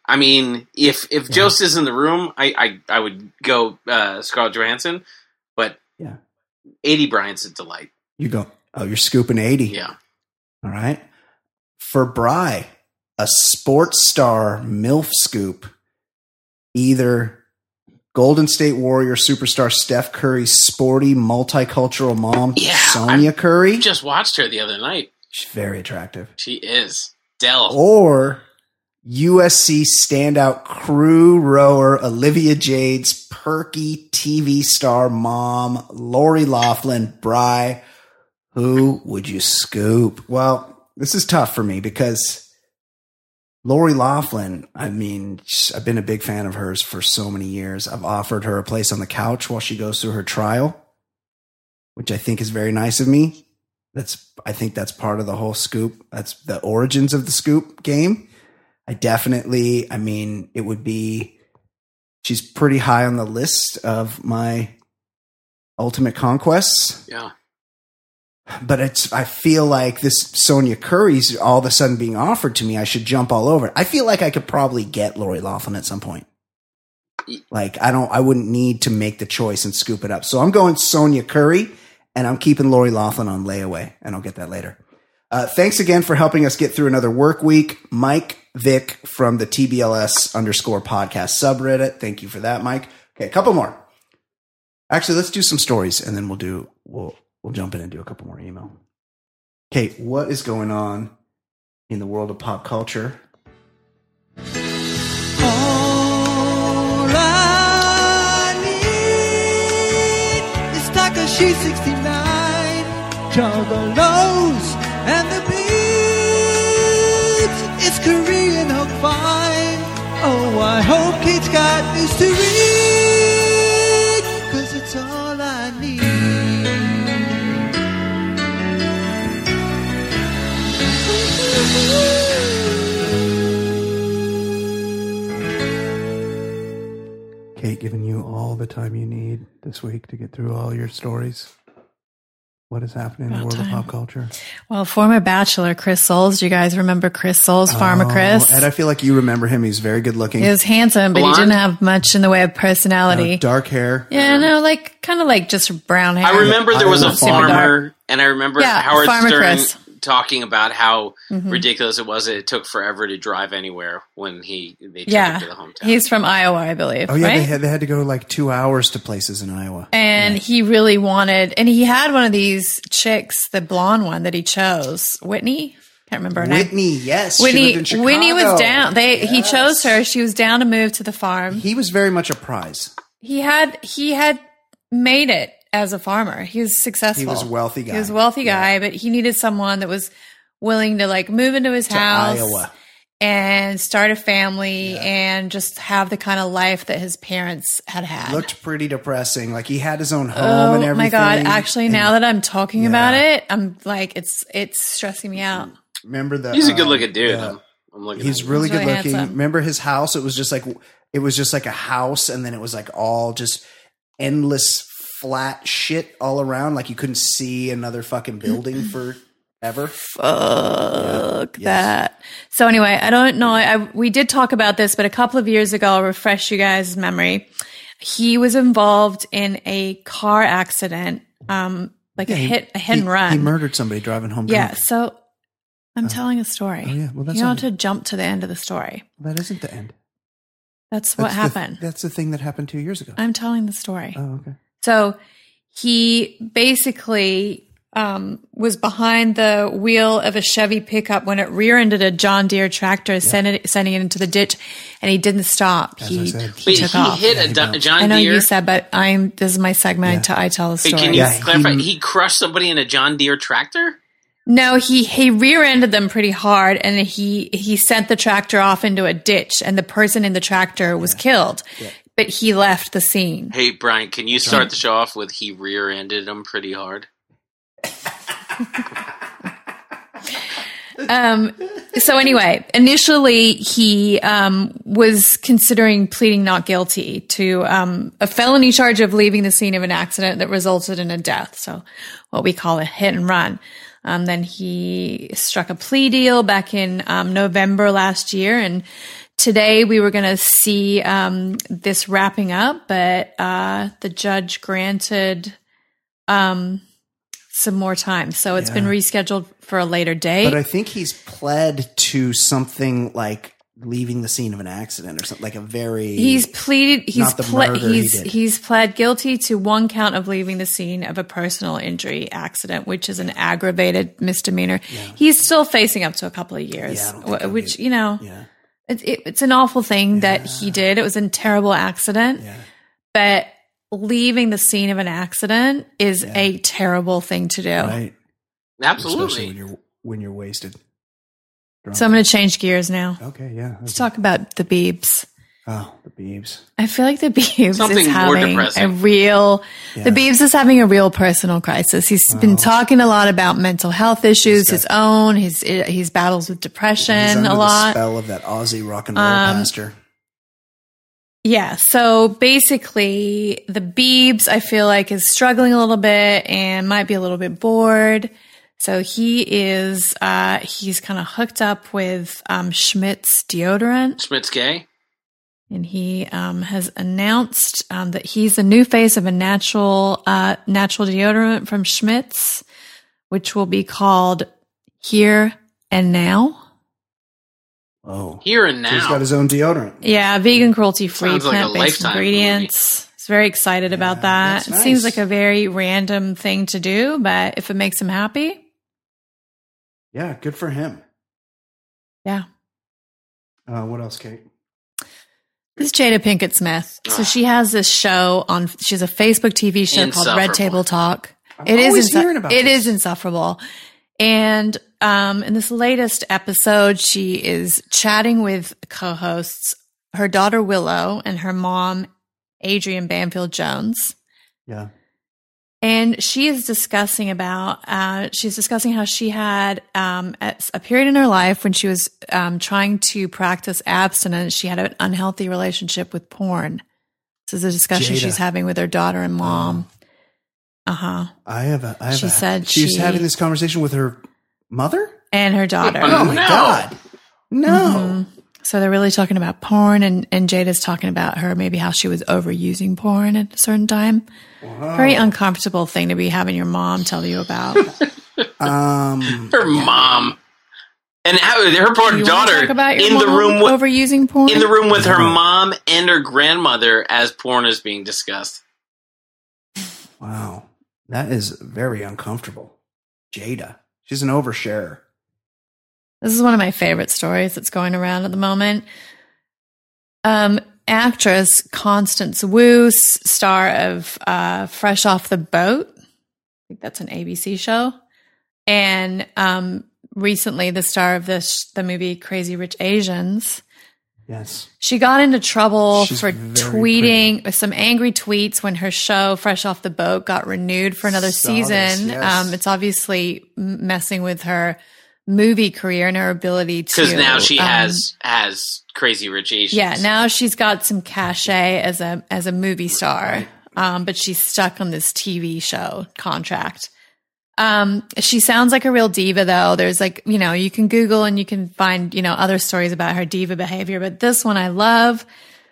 D: I mean, if if
C: Yeah.
D: Jost is in the room, I I, I would go uh, Scarlett Johansson, but
C: Yeah.
D: Aidy Bryant's a delight.
C: You go, oh, you're scooping eighty.
D: Yeah.
C: All right. For Bry, a sports star MILF scoop, either Golden State Warrior superstar Steph Curry's sporty multicultural mom,
D: Yeah,
C: Sonia Curry.
D: Just watched her the other night.
C: She's very attractive.
D: She is. Dell.
C: Or U S C standout crew rower Olivia Jade's perky T V star mom, Lori Loughlin. Bry, who would you scoop? Well, this is tough for me because Lori Loughlin, I mean, I've been a big fan of hers for so many years. I've offered her a place on the couch while she goes through her trial, which I think is very nice of me. That's, I think that's part of the whole scoop. That's the origins of the scoop game. I definitely, I mean, it would be, she's pretty high on the list of my ultimate conquests.
D: Yeah.
C: But it's, I feel like this Sonia Curry's all of a sudden being offered to me. I should jump all over it. I feel like I could probably get Lori Loughlin at some point. Like, I don't, I wouldn't need to make the choice and scoop it up. So I'm going Sonia Curry. And I'm keeping Lori Loughlin on layaway, and I'll get that later. Uh, thanks again for helping us get through another work week. Mike Vick from the T B L S underscore podcast subreddit. Thank you for that, Mike. Okay, a couple more. Actually, let's do some stories, and then we'll do we'll we'll jump in and do a couple more email. Okay, what is going on in the world of pop culture?
H: All I need is Takashi sixty-nine, Juggalos, and the beats. It's Korean Hook Fine. Oh, I hope Kate's got this to read, 'cause it's all I need.
C: Kate, giving you all the time you need this week to get through all your stories. What is happening in the
A: About
C: world
A: time.
C: of pop culture?
A: Well, former Bachelor Chris Soules. Do you guys remember Chris Soules, Farmer
C: Oh,
A: Chris?
C: And I feel like you remember him. He's very good looking.
A: He was handsome, but
D: Blonde?
A: he didn't have much in the way of personality.
C: Uh, dark hair.
A: Yeah, no, like kind of like just brown hair.
D: I remember there was a
C: Super
D: farmer, and I remember
A: Yeah,
D: Howard
A: Farmer
D: Stern
A: Chris.
D: talking about how
A: Mhm.
D: ridiculous it was that it took forever to drive anywhere when he they took
A: Yeah,
D: him to the hometown.
A: he's from Iowa, I believe.
C: Oh yeah,
A: right?
C: they had they had to go like two hours to places in Iowa.
A: And he really wanted, and he had one of these chicks, the blonde one that he chose, Whitney. Can't remember her name.
C: Whitney, yes, she
A: Whitney.
C: lived in Chicago.
A: Whitney was down. They he
C: Yes.
A: chose her. She was down to move to the farm.
C: He was very much a prize.
A: He had he had made it as a farmer. He was successful.
C: He was a wealthy guy.
A: He was a wealthy guy, but he needed someone that was willing to like move into his
C: To
A: house
C: Iowa.
A: and start a family and just have the kind of life that his parents had had.
C: Looked pretty depressing. Like he had his own home
A: Oh
C: and everything.
A: my god! Actually,
C: And
A: now that I'm talking
C: Yeah.
A: about it, I'm like, it's it's stressing me out.
C: remember the
D: He's a
C: um,
D: good looking dude.
C: the-
D: I'm, I'm looking.
C: He's
D: at him.
C: really
A: He's
C: good
A: really
C: looking.
A: handsome.
C: Remember his house? It was just like it was just like a house, and then it was like all just endless flat shit all around. Like you couldn't see another fucking building forever.
A: Fuck
C: Yeah. Yes.
A: that. So anyway, I don't know. I, we did talk about this, but a couple of years ago, I'll refresh you guys' memory. He was involved in a car accident, um, like
C: Yeah,
A: a
C: he-
A: hit, a hit
C: he,
A: and run.
C: He murdered somebody driving home.
A: yeah.
C: drunk.
A: So I'm telling a story.
C: oh, yeah. Well, that's
A: you don't
C: not-
A: have to jump to the end of the story.
C: that isn't the end.
A: That's what
C: That's the-
A: happened.
C: that's the thing that happened two years ago.
A: I'm telling the story.
C: oh, okay.
A: So he basically um, was behind the wheel of a Chevy pickup when it rear-ended a John Deere tractor, sending, it, sending it into the ditch, and he didn't stop.
C: As
A: he,
C: I said.
A: he
D: Wait,
A: took
D: he
A: off.
D: hit
C: Yeah,
D: a
C: he
D: Don-
C: bounced.
A: I
D: John
A: know
D: Deere.
A: you said, but I'm. This is my segment. I,
C: Yeah.
A: t- I tell the
D: Hey,
A: story.
D: can you
C: Yeah, he-
D: clarify? He, crushed somebody in a John Deere tractor.
A: No, he he rear-ended them pretty hard, and he he sent the tractor off into a ditch, and the person in the tractor was killed. But he left the scene.
D: Hey, Brian, can you start the show off with he rear-ended him pretty hard?
A: Um, so anyway, initially he um, was considering pleading not guilty to um, a felony charge of leaving the scene of an accident that resulted in a death. So what we call a hit and run. Um, then he struck a plea deal back in um, November last year and today we were going to see um, this wrapping up, but uh, the judge granted um, some more time. So it's
C: Yeah.
A: been rescheduled for a later date.
C: But I think he's pled to something like leaving the scene of an accident or something, like a very.
A: He's pleaded. He's
C: Not the
A: ple-
C: murder he
A: he's
C: did.
A: he's pled guilty to one count of leaving the scene of a personal injury accident, which is an aggravated misdemeanor. He's still facing up to a couple of years,
C: Yeah, I don't think
A: wh-
C: he'll
A: which
C: get-
A: you know,
C: Yeah.
A: it, it, it's an awful thing that he did. It was a terrible accident,
C: Yeah.
A: but leaving the scene of an accident is
C: Yeah.
A: a terrible thing to do.
C: Right. Especially
D: Absolutely.
C: when you're when you're wasted. Drunk.
A: So I'm going to change gears now.
C: Okay. Yeah.
A: Let's talk about the Biebs.
C: Oh, the Biebs.
A: I feel like the Biebs
D: Something
A: is
D: more
A: having
D: depressing.
A: a real.
C: Yeah.
A: The Biebs is having a real personal crisis. He's been talking a lot about mental health issues, his own. His his battles with
C: He's
A: depression
C: under
A: a
C: the
A: lot.
C: spell of that Aussie rock and roll
A: Um,
C: pastor.
A: Yeah. So basically, the Biebs, I feel like, is struggling a little bit and might be a little bit bored. So he is. Uh, he's kind of hooked up with um, Schmidt's deodorant.
D: Schmidt's gay.
A: And he um, has announced um, that he's the new face of a natural uh, natural deodorant from Schmidt's, which will be called Here and Now.
C: Oh.
D: Here and
C: So he's got
D: now.
C: his own deodorant.
A: Yeah, vegan, cruelty free,
D: Sounds like a
A: plant based
D: Lifetime
A: ingredients. He's very excited about that.
C: that's
A: It seems
C: nice.
A: like a very random thing to do, but if it makes him happy,
C: Yeah, good for him.
A: yeah.
C: Uh, what else, Kate?
A: This is Jada Pinkett Smith. So she has this show on. She has a Facebook T V show called Red
D: Insufferable.
A: Table Talk.
C: I'm
A: It is
C: always
A: insu-
C: hearing about
A: it
C: this.
A: is insufferable. And um, in this latest episode, she is chatting with co-hosts, her daughter Willow and her mom Adrienne Banfield Jones.
C: Yeah.
A: And she is discussing about, uh, she's discussing how she had um, at a period in her life when she was um, trying to practice abstinence. She had an unhealthy relationship with porn. This is a discussion
C: Jada.
A: she's having with her daughter and mom. Uh huh.
C: I have a. I have
A: She
C: a,
A: said
C: she's
A: she-
C: having this conversation with her mother.
A: And her daughter.
C: Oh my
D: No.
C: god! No.
A: Mhm. So they're really talking about porn, and, and Jada's talking about her, maybe how she was overusing porn at a certain time. Very uncomfortable thing to be having your mom tell you about.
C: Um.
D: Her mom. And how, her poor
A: You wanna
D: daughter
A: talk about your
D: in the
A: mom
D: room with,
A: overusing porn?
D: in the room with her
C: No.
D: mom and her grandmother as porn is being discussed.
C: Wow, that is very uncomfortable. Jada, she's an oversharer.
A: This is one of my favorite stories that's going around at the moment. Um, actress Constance Wu, s- star of uh, Fresh Off the Boat. I think that's an A B C show. And um, recently, the star of this the movie Crazy Rich Asians.
C: Yes.
A: She got into trouble
C: She's
A: for
C: very
A: tweeting some angry tweets when her show Fresh Off the Boat got renewed for another
C: Saw this,
A: season.
C: yes.
A: Um, it's obviously m- messing with her movie career and her ability to.
D: Because now she
A: um,
D: has has Crazy Rich Asians.
A: Yeah, now she's got some cachet as a as a movie star, um, but she's stuck on this T V show contract. Um, she sounds like a real diva, though. There's like, you know, you can Google and you can find, you know, other stories about her diva behavior, but this one I love.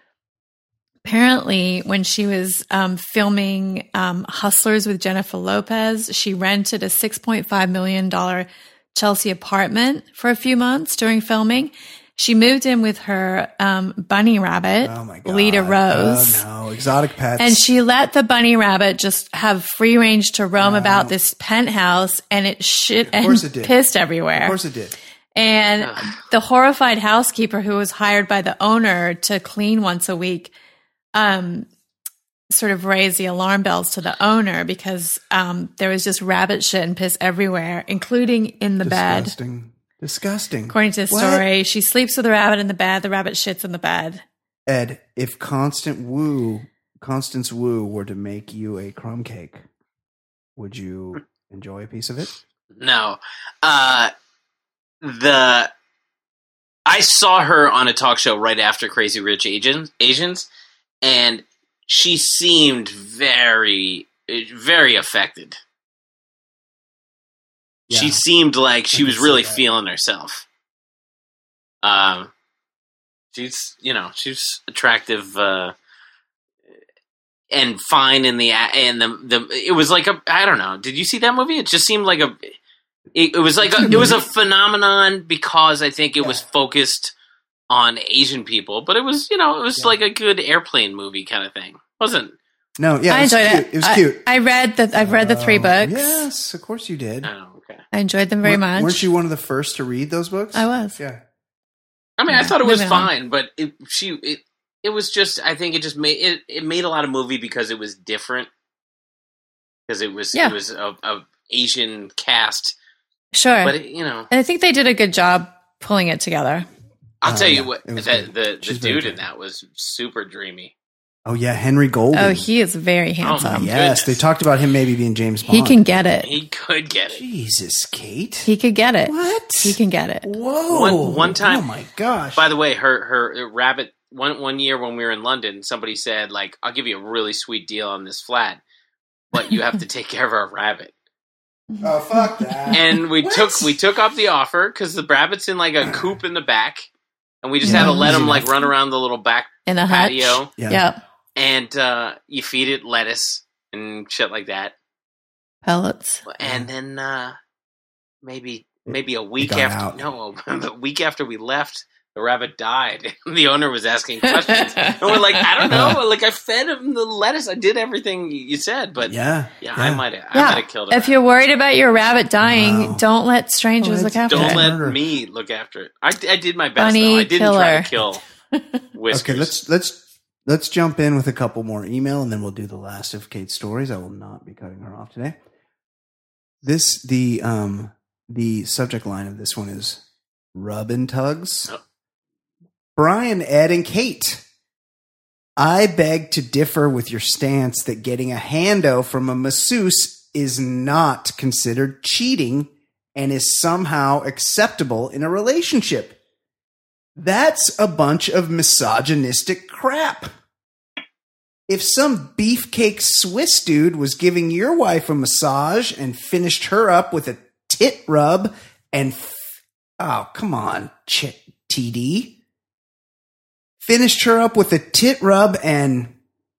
A: Apparently, when she was um, filming um, Hustlers with Jennifer Lopez, she rented a six point five million dollars Chelsea apartment for a few months during filming. She moved in with her um, bunny rabbit,
C: Oh my god.
A: Lita Rose.
C: Oh no, exotic pets.
A: And she let the bunny rabbit just have free range to roam about this penthouse, and it shit and
C: course it did.
A: pissed everywhere.
C: Of course it did.
A: And the horrified housekeeper who was hired by the owner to clean once a week, um, sort of raised the alarm bells to the owner because um, there was just rabbit shit and piss everywhere, including in the bed.
C: Disgusting. Disgusting.
A: According to the
C: What?
A: story, she sleeps with the rabbit in the bed. The rabbit shits in the bed.
C: Ed, if Constant Wu, Constance Wu were to make you a crumb cake, would you enjoy a piece of it?
D: No. Uh, the I saw her on a talk show right after Crazy Rich Asians, Asians, and she seemed very, very affected. She
C: Yeah.
D: seemed like she
C: I
D: was
C: can
D: really
C: see that.
D: feeling herself. Um, She's, you know, she's attractive uh, and fine in the and the the. It was like a I don't know. Did you see that movie? It just seemed like a. It, it was like a, it was a phenomenon because I think it yeah. was focused on Asian people, but it was you know it was yeah. like a good airplane movie kind of thing, wasn't?
C: No, yeah,
A: I
C: it
A: enjoyed
C: cute.
A: it.
C: It was
A: I,
C: cute.
A: I read the I've read the three books.
C: Uh, yes, of course you did.
D: Oh, okay.
A: I enjoyed them very
C: Weren't-
A: much.
C: Weren't you one of the first to read those books?
A: I was.
C: Yeah.
D: I mean,
A: Yeah,
D: I thought it was
A: moving on.
D: fine, but it, she it it was just I think it just made it, it made a lot of movie because it was different because it was
A: Yeah.
D: it was a, a Asian cast,
A: Sure.
D: but it, you know
A: And I think they did a good job pulling it together.
D: I'll
C: Oh,
D: tell
C: yeah,
D: you what
C: it was
D: the
C: good.
D: the, the
C: She's very
D: dude in
C: good.
D: that was super dreamy.
C: Oh yeah, Henry Golden.
A: Oh, he is very handsome.
C: yes,
D: goodness.
C: they talked about him maybe being James Bond.
A: He can get it.
D: He could get it.
C: Jesus, Kate.
A: He could get it.
C: What?
A: He can get it.
C: Whoa.
D: One- one time-
C: Oh my gosh.
D: By the way, her her rabbit one one year when we were in London, somebody said like, "I'll give you a really sweet deal on this flat, but you have to take care of our rabbit."
C: Oh fuck that.
D: And we
C: What?
D: took we took up the offer because the rabbit's in like a coop in the back, and we just
A: Yeah.
D: had to let him
C: Easy
D: like
C: enough.
D: run around the little back
A: In the hutch.
D: patio,
C: Yeah.
A: Yep.
D: and uh, you feed it lettuce and shit like that,
A: Pellets.
D: and then uh, maybe maybe a week
C: got
D: after
C: out.
D: no a week after we left, the rabbit died. The owner was asking questions, and we're like, I don't know, like I fed him the lettuce, I did everything you said, but yeah,
C: Yeah.
D: I might have I might
A: Yeah.
D: have killed him.
A: If you're worried about your rabbit dying,
C: Wow.
A: don't let strangers
C: Oh,
A: look
C: that's-
A: after
D: Don't
A: it.
D: let
C: Murder.
D: me look after it. I, I did my best
A: Bunny
D: though. I didn't try to
A: killer.
D: kill Whiskers.
C: Okay, let's let's let's jump in with a couple more email and then we'll do the last of Kate's stories. I will not be cutting her off today. This the um the subject line of this one is Rub and Tugs.
D: Oh.
C: Brian, Ed, and Kate. I beg to differ with your stance that getting a hando from a masseuse is not considered cheating and is somehow acceptable in a relationship. That's a bunch of misogynistic crap. If some beefcake Swiss dude was giving your wife a massage and finished her up with a tit rub and f- oh, come on, Ch- T D. Finished her up with a tit rub and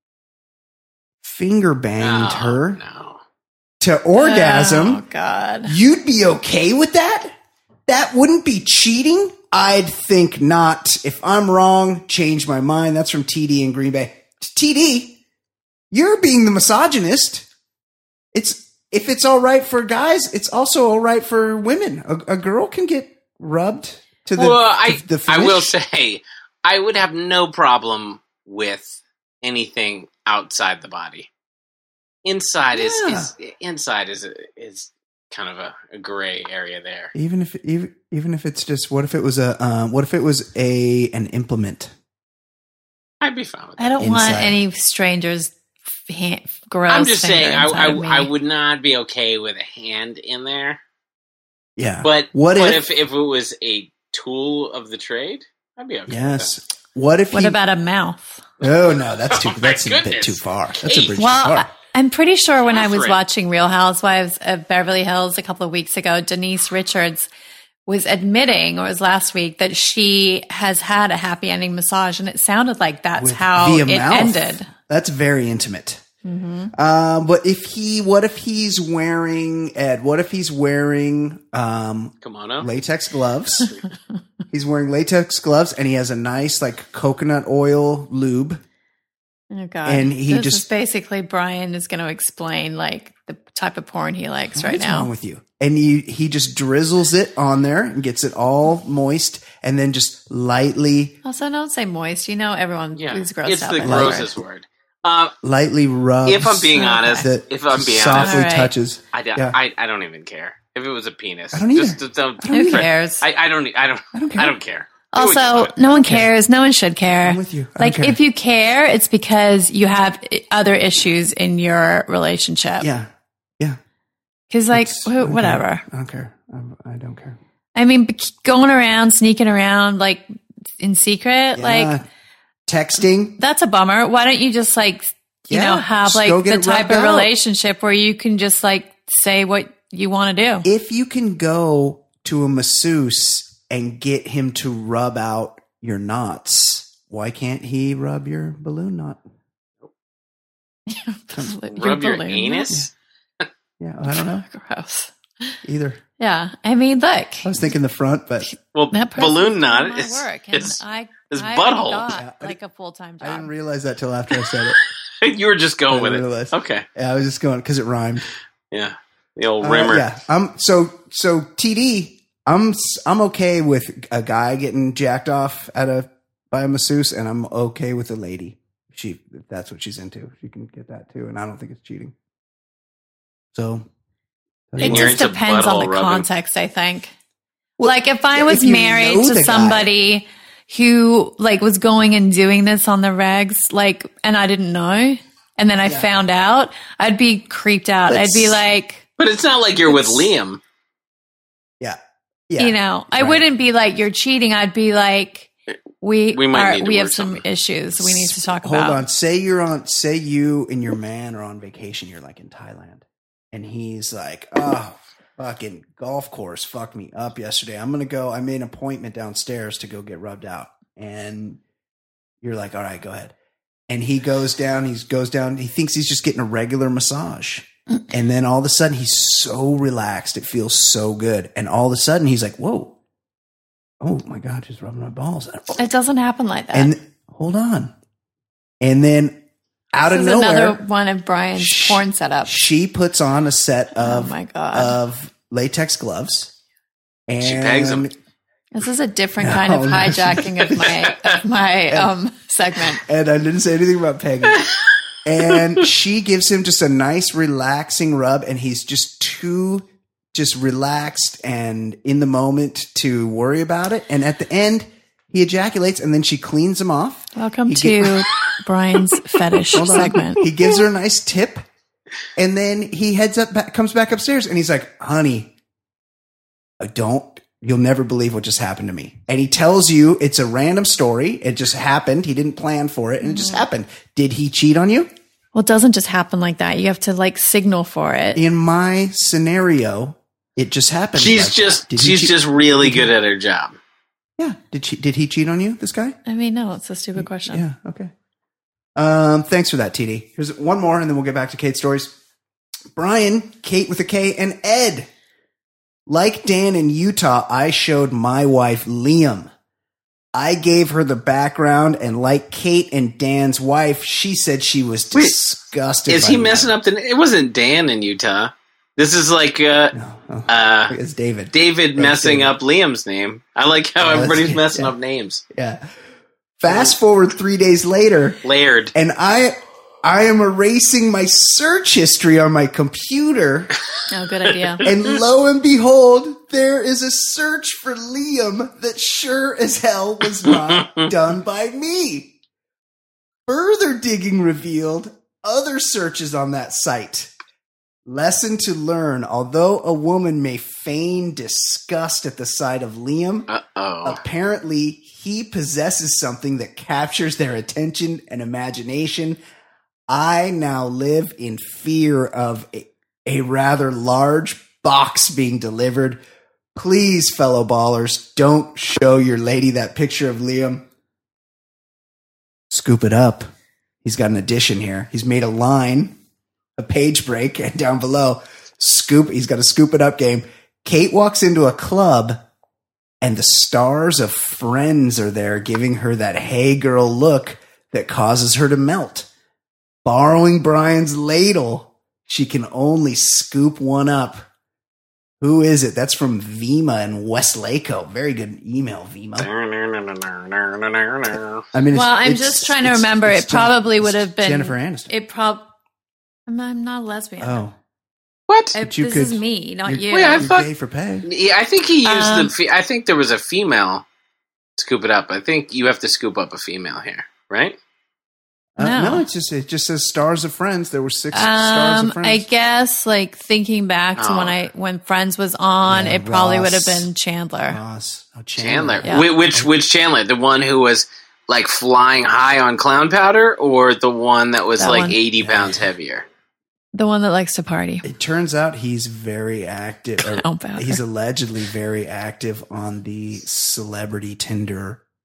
C: finger banged
D: No,
C: her
D: No.
C: to orgasm.
A: Oh, God.
C: You'd be okay with that? That wouldn't be cheating? I'd think not. If I'm wrong, change my mind. That's from T D in Green Bay. T D, you're being the misogynist. It's if it's all right for guys, it's also all right for women. A, a girl can get rubbed to the.
D: Well, I
C: the, the
D: I will
C: finish.
D: say I would have no problem with anything outside the body. Inside is,
C: Yeah.
D: is inside is is kind of a, a gray area there.
C: Even if even even if it's just what if it was a um, what if it was a an implement?
D: I'd be fine with that.
A: I don't want
C: Inside.
A: any strangers f- hand, gross
D: I'm just
A: finger
D: saying I,
A: inside of me.
D: I I would not be okay with a hand in there.
C: Yeah.
D: But
C: what
D: but
C: if,
D: if if it was a tool of the trade, I'd be okay.
C: yes? What if
A: What
C: he,
A: about a mouth?
C: Oh no, that's too
D: Oh, my
C: that's a bit
D: goodness.
C: too far. That's a
D: Kate.
C: bridge
A: Well,
C: too far.
A: I- I'm pretty sure when I was
D: Catherine.
A: watching Real Housewives of Beverly Hills a couple of weeks ago, Denise Richards was admitting, or it was last week, that she has had a happy ending massage, and it sounded like that's
C: With-
A: how
C: via
A: it
C: mouth.
A: ended.
C: That's very intimate.
A: Mm-hmm.
C: Um, but if he, what if he's wearing Ed? What if he's wearing um,
D: Kimono.
C: latex gloves? He's wearing latex gloves, and he has a nice like coconut oil lube.
A: Oh God!
C: And he
A: this
C: just-
A: is basically Brian is going to explain like the type of porn he likes right
C: What's
A: now.
C: wrong with you? And he he just drizzles it on there and gets it all moist, and then just lightly
A: Also, don't say moist. You know, everyone
D: Yeah,
A: is grossed
D: it's
A: out
D: the
A: by
D: grossest word. Uh,
C: lightly rubs.
D: if I'm being
A: Okay.
D: honest,
C: that
D: if I'm being
C: softly
D: honest,
A: All right.
C: touches.
D: I, don't-
C: Yeah.
D: I I don't even care if it was a penis.
C: I don't either.
D: Just don't.
C: I don't
A: Who
C: either.
A: cares?
D: I, I don't. I don't.
C: I don't care.
D: I don't care. Do what you
A: Also,
D: want.
A: no one cares. No one should care.
C: I'm with you. I don't
A: Like,
C: care.
A: if you care, it's because you have other issues in your relationship.
C: Yeah, yeah.
A: Because, like,
C: It's-
A: wh-
C: I don't care.
A: whatever.
C: I don't care. I'm, I don't care.
A: I mean, b- going around, sneaking around, like, in secret, like,
C: Yeah. texting.
A: that's a bummer. Why don't you just, like, you
C: Yeah,
A: know, have,
C: just
A: like,
C: go
A: the
C: get it
A: type
C: rubbed
A: of
C: out.
A: relationship where you can just, like, say what you want to do?
C: If you can go to a masseuse and get him to rub out your knots, why can't he rub your balloon knot?
D: Rub your anus?
C: Yeah, I don't know.
A: Gross.
C: Either.
A: Yeah, I mean, look.
C: I was thinking the front, but
D: Well,
A: That person's
D: balloon knot
A: doing my
D: is
A: work, and
D: it's,
A: I,
D: it's
A: I already
D: butthole.
A: got,
C: Yeah, I
A: like a full time
C: I didn't
A: job.
C: realize that till after I said it.
D: You were just
C: I
D: going with
C: didn't
D: it.
C: realize.
D: Okay.
C: Yeah, I was just going because it rhymed.
D: Yeah. The old
C: Uh,
D: rimmer.
C: yeah. Um. So so T D. I'm s- I'm okay with a guy getting jacked off at a by a masseuse, and I'm okay with a lady. She if that's what she's into. She can get that too, and I don't think it's cheating. So
A: It
D: And you're
A: just
D: into
A: depends on the
D: butthole rubbing.
A: context, I think. like if I
C: yeah,
A: was
C: if you
A: married
C: know the
A: to
C: guy.
A: somebody who like was going and doing this on the regs, like, and I didn't know, and then I
C: Yeah.
A: found out, I'd be creeped out.
C: But
A: I'd be
C: s-
A: like,
D: But it's not like you're with
C: It's-
D: Liam.
C: yeah, yeah.
A: you know, I
C: right.
A: wouldn't be like, you're cheating. I'd be like, we
D: We might
A: are,
D: need to
A: we have
D: work
A: some
D: something.
A: issues we need to talk
C: Hold
A: about.
C: on. Say you're on. Say you and your man are on vacation. You're like in Thailand, and he's like, "Oh, fucking golf course fucked me up yesterday. I'm gonna go. I made an appointment downstairs to go get rubbed out." And you're like, "All right, go ahead." And he goes down. He goes down. He thinks he's just getting a regular massage, and then all of a sudden he's so relaxed. It feels so good, and all of a sudden he's like, "Whoa." Oh my God, just rubbing my balls.
A: It doesn't happen like that.
C: And hold on. And then out
A: this
C: of
A: is
C: nowhere,
A: another one of Brian's
C: sh-
A: porn setups.
C: she puts on a set
A: Oh
C: of,
A: my God.
C: of latex gloves. And
D: She pegs him.
A: This is a different
C: No,
A: kind of
C: no.
A: hijacking of my of my um segment.
C: And I didn't say anything about pegging. And she gives him just a nice, relaxing rub, and he's just too just relaxed and in the moment to worry about it. And at the end, he ejaculates, and then she cleans him off.
A: Welcome
C: He
A: to
C: gi-
A: Brian's fetish
C: Hold on.
A: segment.
C: He gives her a nice tip, and then he heads up, back, comes back upstairs, and he's like, "Honey, I don't. You'll never believe what just happened to me." And he tells you it's a random story. It just happened. He didn't plan for it, and it just
A: Mm-hmm.
C: happened. Did he cheat on you?
A: Well, it doesn't just happen like that. You have to like signal for it.
C: In my scenario, it just happened.
D: She's
C: like
D: just
C: that. Did he
D: she's
C: cheat-
D: just really
C: did he-
D: good at her job.
C: Yeah. Did she? Did he cheat on you? This guy?
A: I mean, no, it's a stupid question.
C: Yeah. Okay. Um. Thanks for that, T D. Here's one more, and then we'll get back to Kate's stories. Brian, Kate with a K, and Ed. Like Dan in Utah, I showed my wife Liam. I gave her the background, and like Kate and Dan's wife, she said she was
D: Wait,
C: disgusted.
D: Is
C: by
D: he
C: Liam.
D: messing up the? It wasn't Dan in Utah. This is like uh,
C: No, oh,
D: uh,
C: it's David.
D: David
C: Thanks,
D: messing
C: David.
D: up Liam's name. I like how
C: Oh, that's
D: everybody's
C: good,
D: messing
C: yeah.
D: up names.
C: Yeah. Fast forward three days later,
D: Laird.
C: and I, I am erasing my search history on my computer.
A: Oh, good idea.
C: And lo and behold, there is a search for Liam that sure as hell was not done by me. Further digging revealed other searches on that site. Lesson to learn: although a woman may feign disgust at the sight of Liam,
D: Uh oh.
C: apparently he possesses something that captures their attention and imagination. I now live in fear of a, a rather large box being delivered. Please, fellow ballers, don't show your lady that picture of Liam. Scoop it up. He's got an addition here. He's made a line, a page break, and down below, scoop. He's got a scoop it up game. Kate walks into a club, and the stars of Friends are there giving her that hey girl look that causes her to melt. Borrowing Brian's ladle, she can only scoop one up. Who is it? That's from Vima in Westlaco. Very good email, Vima. I mean, it's,
A: Well, I'm
C: it's-
A: just trying to
C: it's-
A: remember.
C: it's
A: It probably
C: Jen-
A: would have been
C: Jennifer Aniston.
A: It prob. I'm not, I'm not a lesbian.
C: Oh,
D: What?
A: I-
C: but you
A: this
C: could-
A: is me, not
C: you're-
A: you.
D: Wait, I
C: you're
D: thought-
C: gay for pay.
D: Yeah, I think he used
A: Um,
D: the. Fe- I think there was a female. Scoop it up. I think you have to scoop up a female here, right?
C: Uh,
A: No.
C: no, it's just it just says stars of Friends. There were six stars
A: Um,
C: of Friends.
A: I guess like thinking back to
D: Oh.
A: when I when Friends was on,
C: Yeah,
A: it probably would have
C: Ross.
A: been Chandler.
C: Ross. Oh,
D: Chandler.
A: Yeah.
D: Wh- Which which Chandler? The one who was like flying high on clown powder, or the one that was
A: That
D: like
A: one.
D: eighty
C: Yeah.
D: pounds heavier?
A: The one that likes to party.
C: It turns out he's very active. or
A: Clown powder.
C: he's allegedly very active on the celebrity Tinder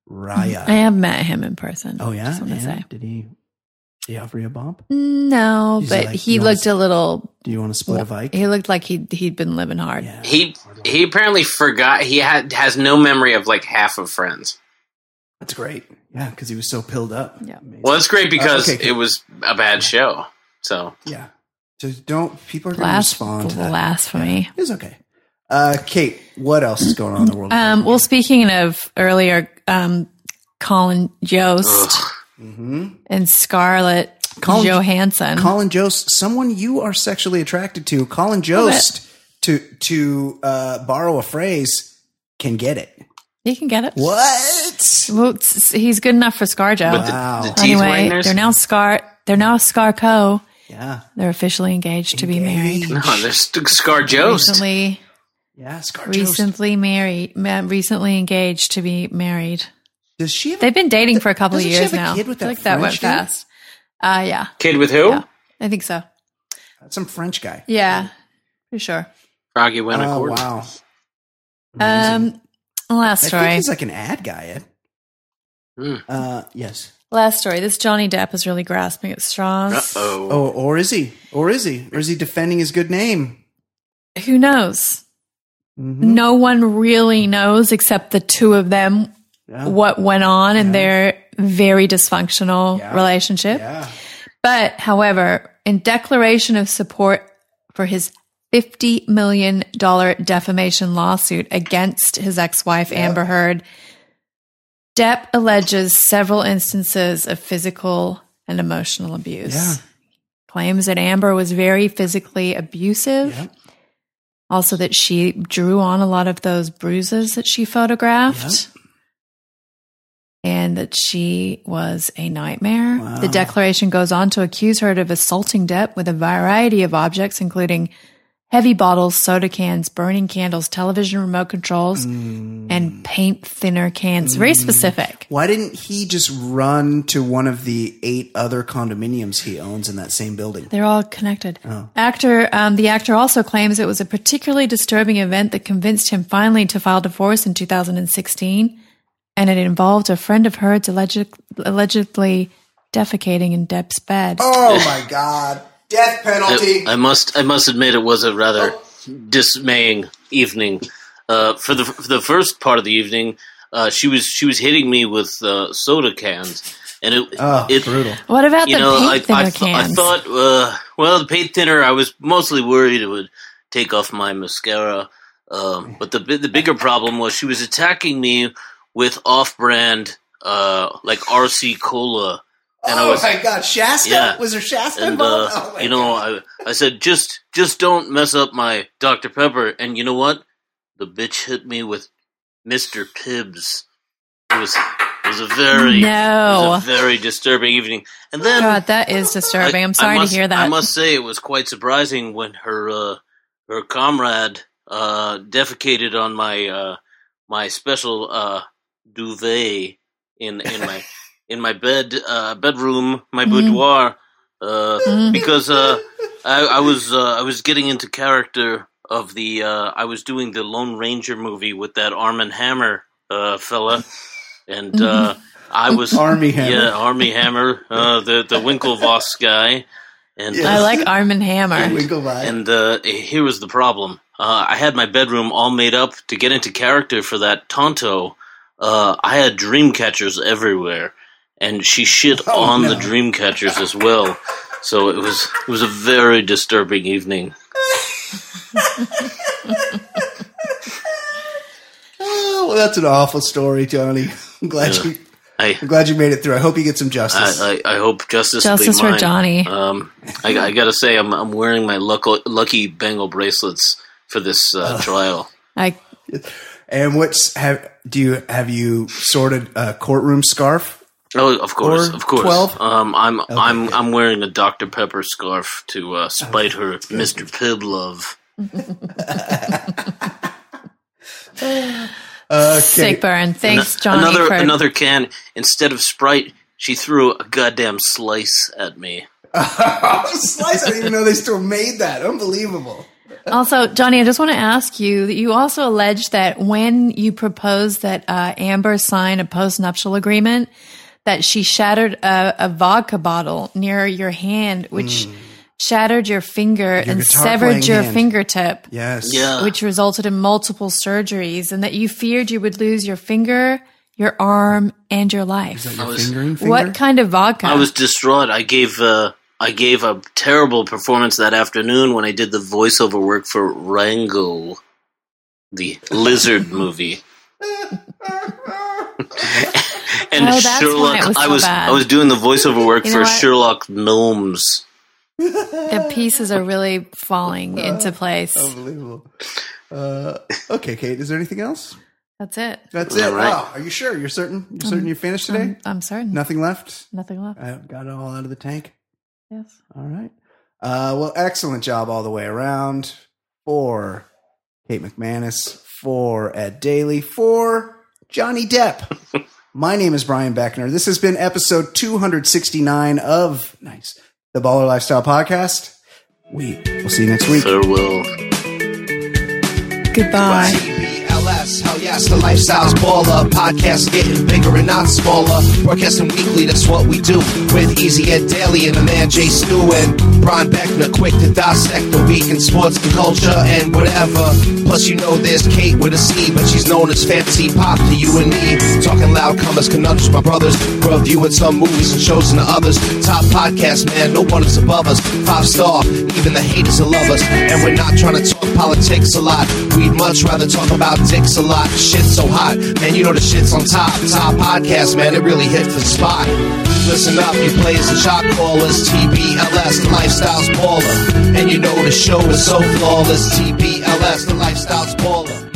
C: Raya.
A: I have met him in person.
C: Oh yeah,
A: just wanna
C: yeah.
A: say.
C: Did he? Did he offer you a bump?
A: No,
C: He's
A: but
C: like,
A: he
C: you wanna
A: looked a little.
C: Do you want to split a Vike?
A: He looked like he he'd been living hard.
C: Yeah.
D: He he apparently forgot. He had has no memory of like half of Friends.
C: That's great. Yeah, because he was so pilled up.
A: Yeah.
C: Amazing.
D: Well, it's great because
C: Uh, okay,
D: it was a bad show. So
C: Yeah. So don't people are going to
A: Blas-
C: respond to that.
A: blasphemy.
C: It's okay. Uh, Kate, what else is going on in the world?
A: Um, well, speaking of earlier, um, Colin Jost
C: mm-hmm.
A: and Scarlett
C: Colin-
A: Johansson.
C: Colin Jost, someone you are sexually attracted to. Colin Jost, to to uh, borrow a phrase, can get it.
A: He can get it.
C: What?
A: Well, it's- he's good enough for ScarJo.
D: But the,
C: Wow.
D: the teeth
A: Anyway,
D: whiteners.
A: they're now Scar. They're now Scarco.
C: Yeah.
A: They're officially engaged to be married.
C: Engaged.
D: no, they're st- Scar Jost.
A: Recently,
C: Yeah, Scar Jost.
A: recently married. ma- Recently engaged to be married.
C: Does she have
A: They've been dating for a couple of
C: Doesn't she
A: years
C: have a
A: now.
C: kid with
A: I feel
C: that
A: like that went
C: French dude?
A: fast. Uh yeah,
D: Kid with who?
A: yeah, I think so.
C: some French guy?
A: Yeah, pretty sure.
D: Froggy
C: Oh,
D: Wintercord.
C: wow. Amazing.
A: Um, last
C: I
A: story.
C: think he's like an ad guy, Ed.
D: Hmm.
C: Uh, yes.
A: Last story. This Johnny Depp is really grasping at straws.
D: Uh-oh.
C: Oh, or is he? Or is he? Or is he defending his good name?
A: Who knows?
C: Mhm.
A: No one really knows except the two of them
C: Yeah.
A: what went on in
C: Yeah.
A: their very dysfunctional
C: Yeah.
A: relationship.
C: Yeah.
A: But, however, in declaration of support for his fifty million dollars defamation lawsuit against his ex-wife, Amber Heard, Depp alleges several instances of physical and emotional abuse.
C: Yeah.
A: Claims that Amber was very physically abusive.
C: Yep.
A: Also that she drew on a lot of those bruises that she photographed.
C: Yep.
A: And that she was a nightmare.
C: Wow.
A: The declaration goes on to accuse her of assaulting Depp with a variety of objects, including heavy bottles, soda cans, burning candles, television remote controls,
C: Mm.
A: and paint thinner cans. Very specific.
C: Why didn't he just run to one of the eight other condominiums he owns in that same building?
A: They're all connected.
C: Oh.
A: Actor, um, the actor also claims it was a particularly disturbing event that convinced him finally to file divorce in two thousand sixteen, and it involved a friend of hers alleged, allegedly defecating in Depp's bed.
C: Oh my God! Death penalty.
B: I, I must I must admit it was a rather dismaying evening. Uh, for the for the first part of the evening, uh, she was she was hitting me with uh, soda cans, and it
C: Oh,
B: it
C: brutal.
A: What about
B: you
A: the
B: know
A: paint
B: I
A: thinner
B: I, th- I
A: cans?
B: thought uh, well the paint thinner I was mostly worried it would take off my mascara, um, but the bi- the bigger problem was she was attacking me with off-brand uh, like R C Cola. And
C: oh
B: I was,
C: my God, Shasta?
B: Yeah.
C: Was there Shasta
B: and
C: involved?
B: uh,
C: oh my
B: you know,
C: God.
B: I I said just just don't mess up my Doctor Pepper. And you know what? The bitch hit me with Mister Pibbs. It was it was a very
A: No.
B: it was a very disturbing evening. And then
A: God, that is disturbing.
B: I-
A: I'm sorry
B: I must-
A: to hear that.
B: I must say it was quite surprising when her uh, her comrade uh, defecated on my uh, my special uh, duvet in in my in my bed uh, bedroom, my
A: Mhm.
B: boudoir, uh,
A: Mhm.
B: because uh, I, I was uh, I was getting into character of the uh, I was doing the Lone Ranger movie with that Arm and Hammer uh, fella, and uh, I was
C: Army Hammer.
B: yeah, Army Hammer, uh, the the Winklevoss guy, and
C: Yeah.
A: I
B: uh,
A: like Arm and Hammer.
C: Winkle by.
B: and uh, here was the problem. Uh, I had my bedroom all made up to get into character for that Tonto. Uh, I had dream catchers everywhere, and she shit
C: Oh,
B: on
C: no.
B: the dream catchers as well. So it was it was a very disturbing evening.
C: Oh, well, that's an awful story, Johnny. I'm glad
B: Yeah.
C: you.
B: I
C: I'm glad you made it through. I hope you get some justice.
B: I, I, I hope justice will
A: Justice
B: be
A: for
B: mine.
A: Johnny.
B: Um, I, I gotta say, I'm I'm wearing my lucky, lucky bangle bracelets for this uh, trial.
A: I
C: and what's have do you have you sorted a courtroom scarf?
B: Oh, of course,
C: Or
B: of course.
C: twelve?
B: Um, I'm I'm
C: good.
B: I'm wearing a Doctor Pepper scarf to uh, spite her Mister Pibb love.
C: Okay.
A: sick burn. Thanks,
B: Ano-
A: Johnny.
B: Another
A: for,
B: another can. Instead of Sprite, she threw a goddamn slice at me.
C: Slice! I didn't even know they still made that. Unbelievable.
A: Also, Johnny, I just want to ask you that you also alleged that when you proposed that uh, Amber sign a post-nuptial agreement, that she shattered a, a vodka bottle near your hand, which mm. shattered your finger
C: your
A: and severed your
C: hand.
A: fingertip.
C: Yes.
B: Yeah.
A: Which resulted in multiple surgeries, and that you feared you would lose your finger, your arm, and your life.
C: Is that your
B: was,
C: fingering finger?
A: What kind of vodka?
B: I was distraught. I gave uh, I gave a terrible performance that afternoon when I did the voiceover work for Rango, the lizard movie. And
A: oh, that's
B: Sherlock,
A: why it was so
B: I was
A: bad.
B: I was doing the voiceover work
A: You know
B: for
A: what?
B: Sherlock Gnomes.
A: The pieces are really falling into place.
C: Unbelievable. Uh, okay, Kate, is there anything else?
A: That's it.
C: That's
B: All
C: it.
B: right.
C: Oh, are you sure? You're certain? You're certain you finished today?
A: I'm, I'm certain.
C: Nothing left?
A: Nothing left.
C: I got it all out of the tank?
A: Yes.
C: All right. Uh, well, excellent job all the way around. For Kate McManus, for Ed Daly, for Johnny Depp. My name is Brian Beckner. This has been episode two sixty-nine of Nice, the Baller Lifestyle Podcast. We will see you next week.
B: Farewell.
A: Goodbye.
F: T B L S, hell yes, the lifestyle's baller. Podcast getting bigger and not smaller. Broadcasting weekly, that's what we do. With Easy Ed Daily and the man Jay Stu and Brian Beckner, quick to dissect the week in sports and culture and whatever. Plus, you know there's Kate with a C, but she's known as Fantasy Pop to you and me. Talking loud comers, conundrums, my brothers. We're reviewing some movies and shows and the others. Top podcast, man, no one is above us. Five star, even the haters will love us. And we're not trying to talk politics a lot. We'd much rather talk about dicks a lot. Shit's so hot, man, you know the shit's on top. Top podcast, man, it really hits the spot. Listen up, you players and shot callers. T B L S, the lifestyle's baller. And you know the show is so flawless. T B L S, the lifestyle's baller.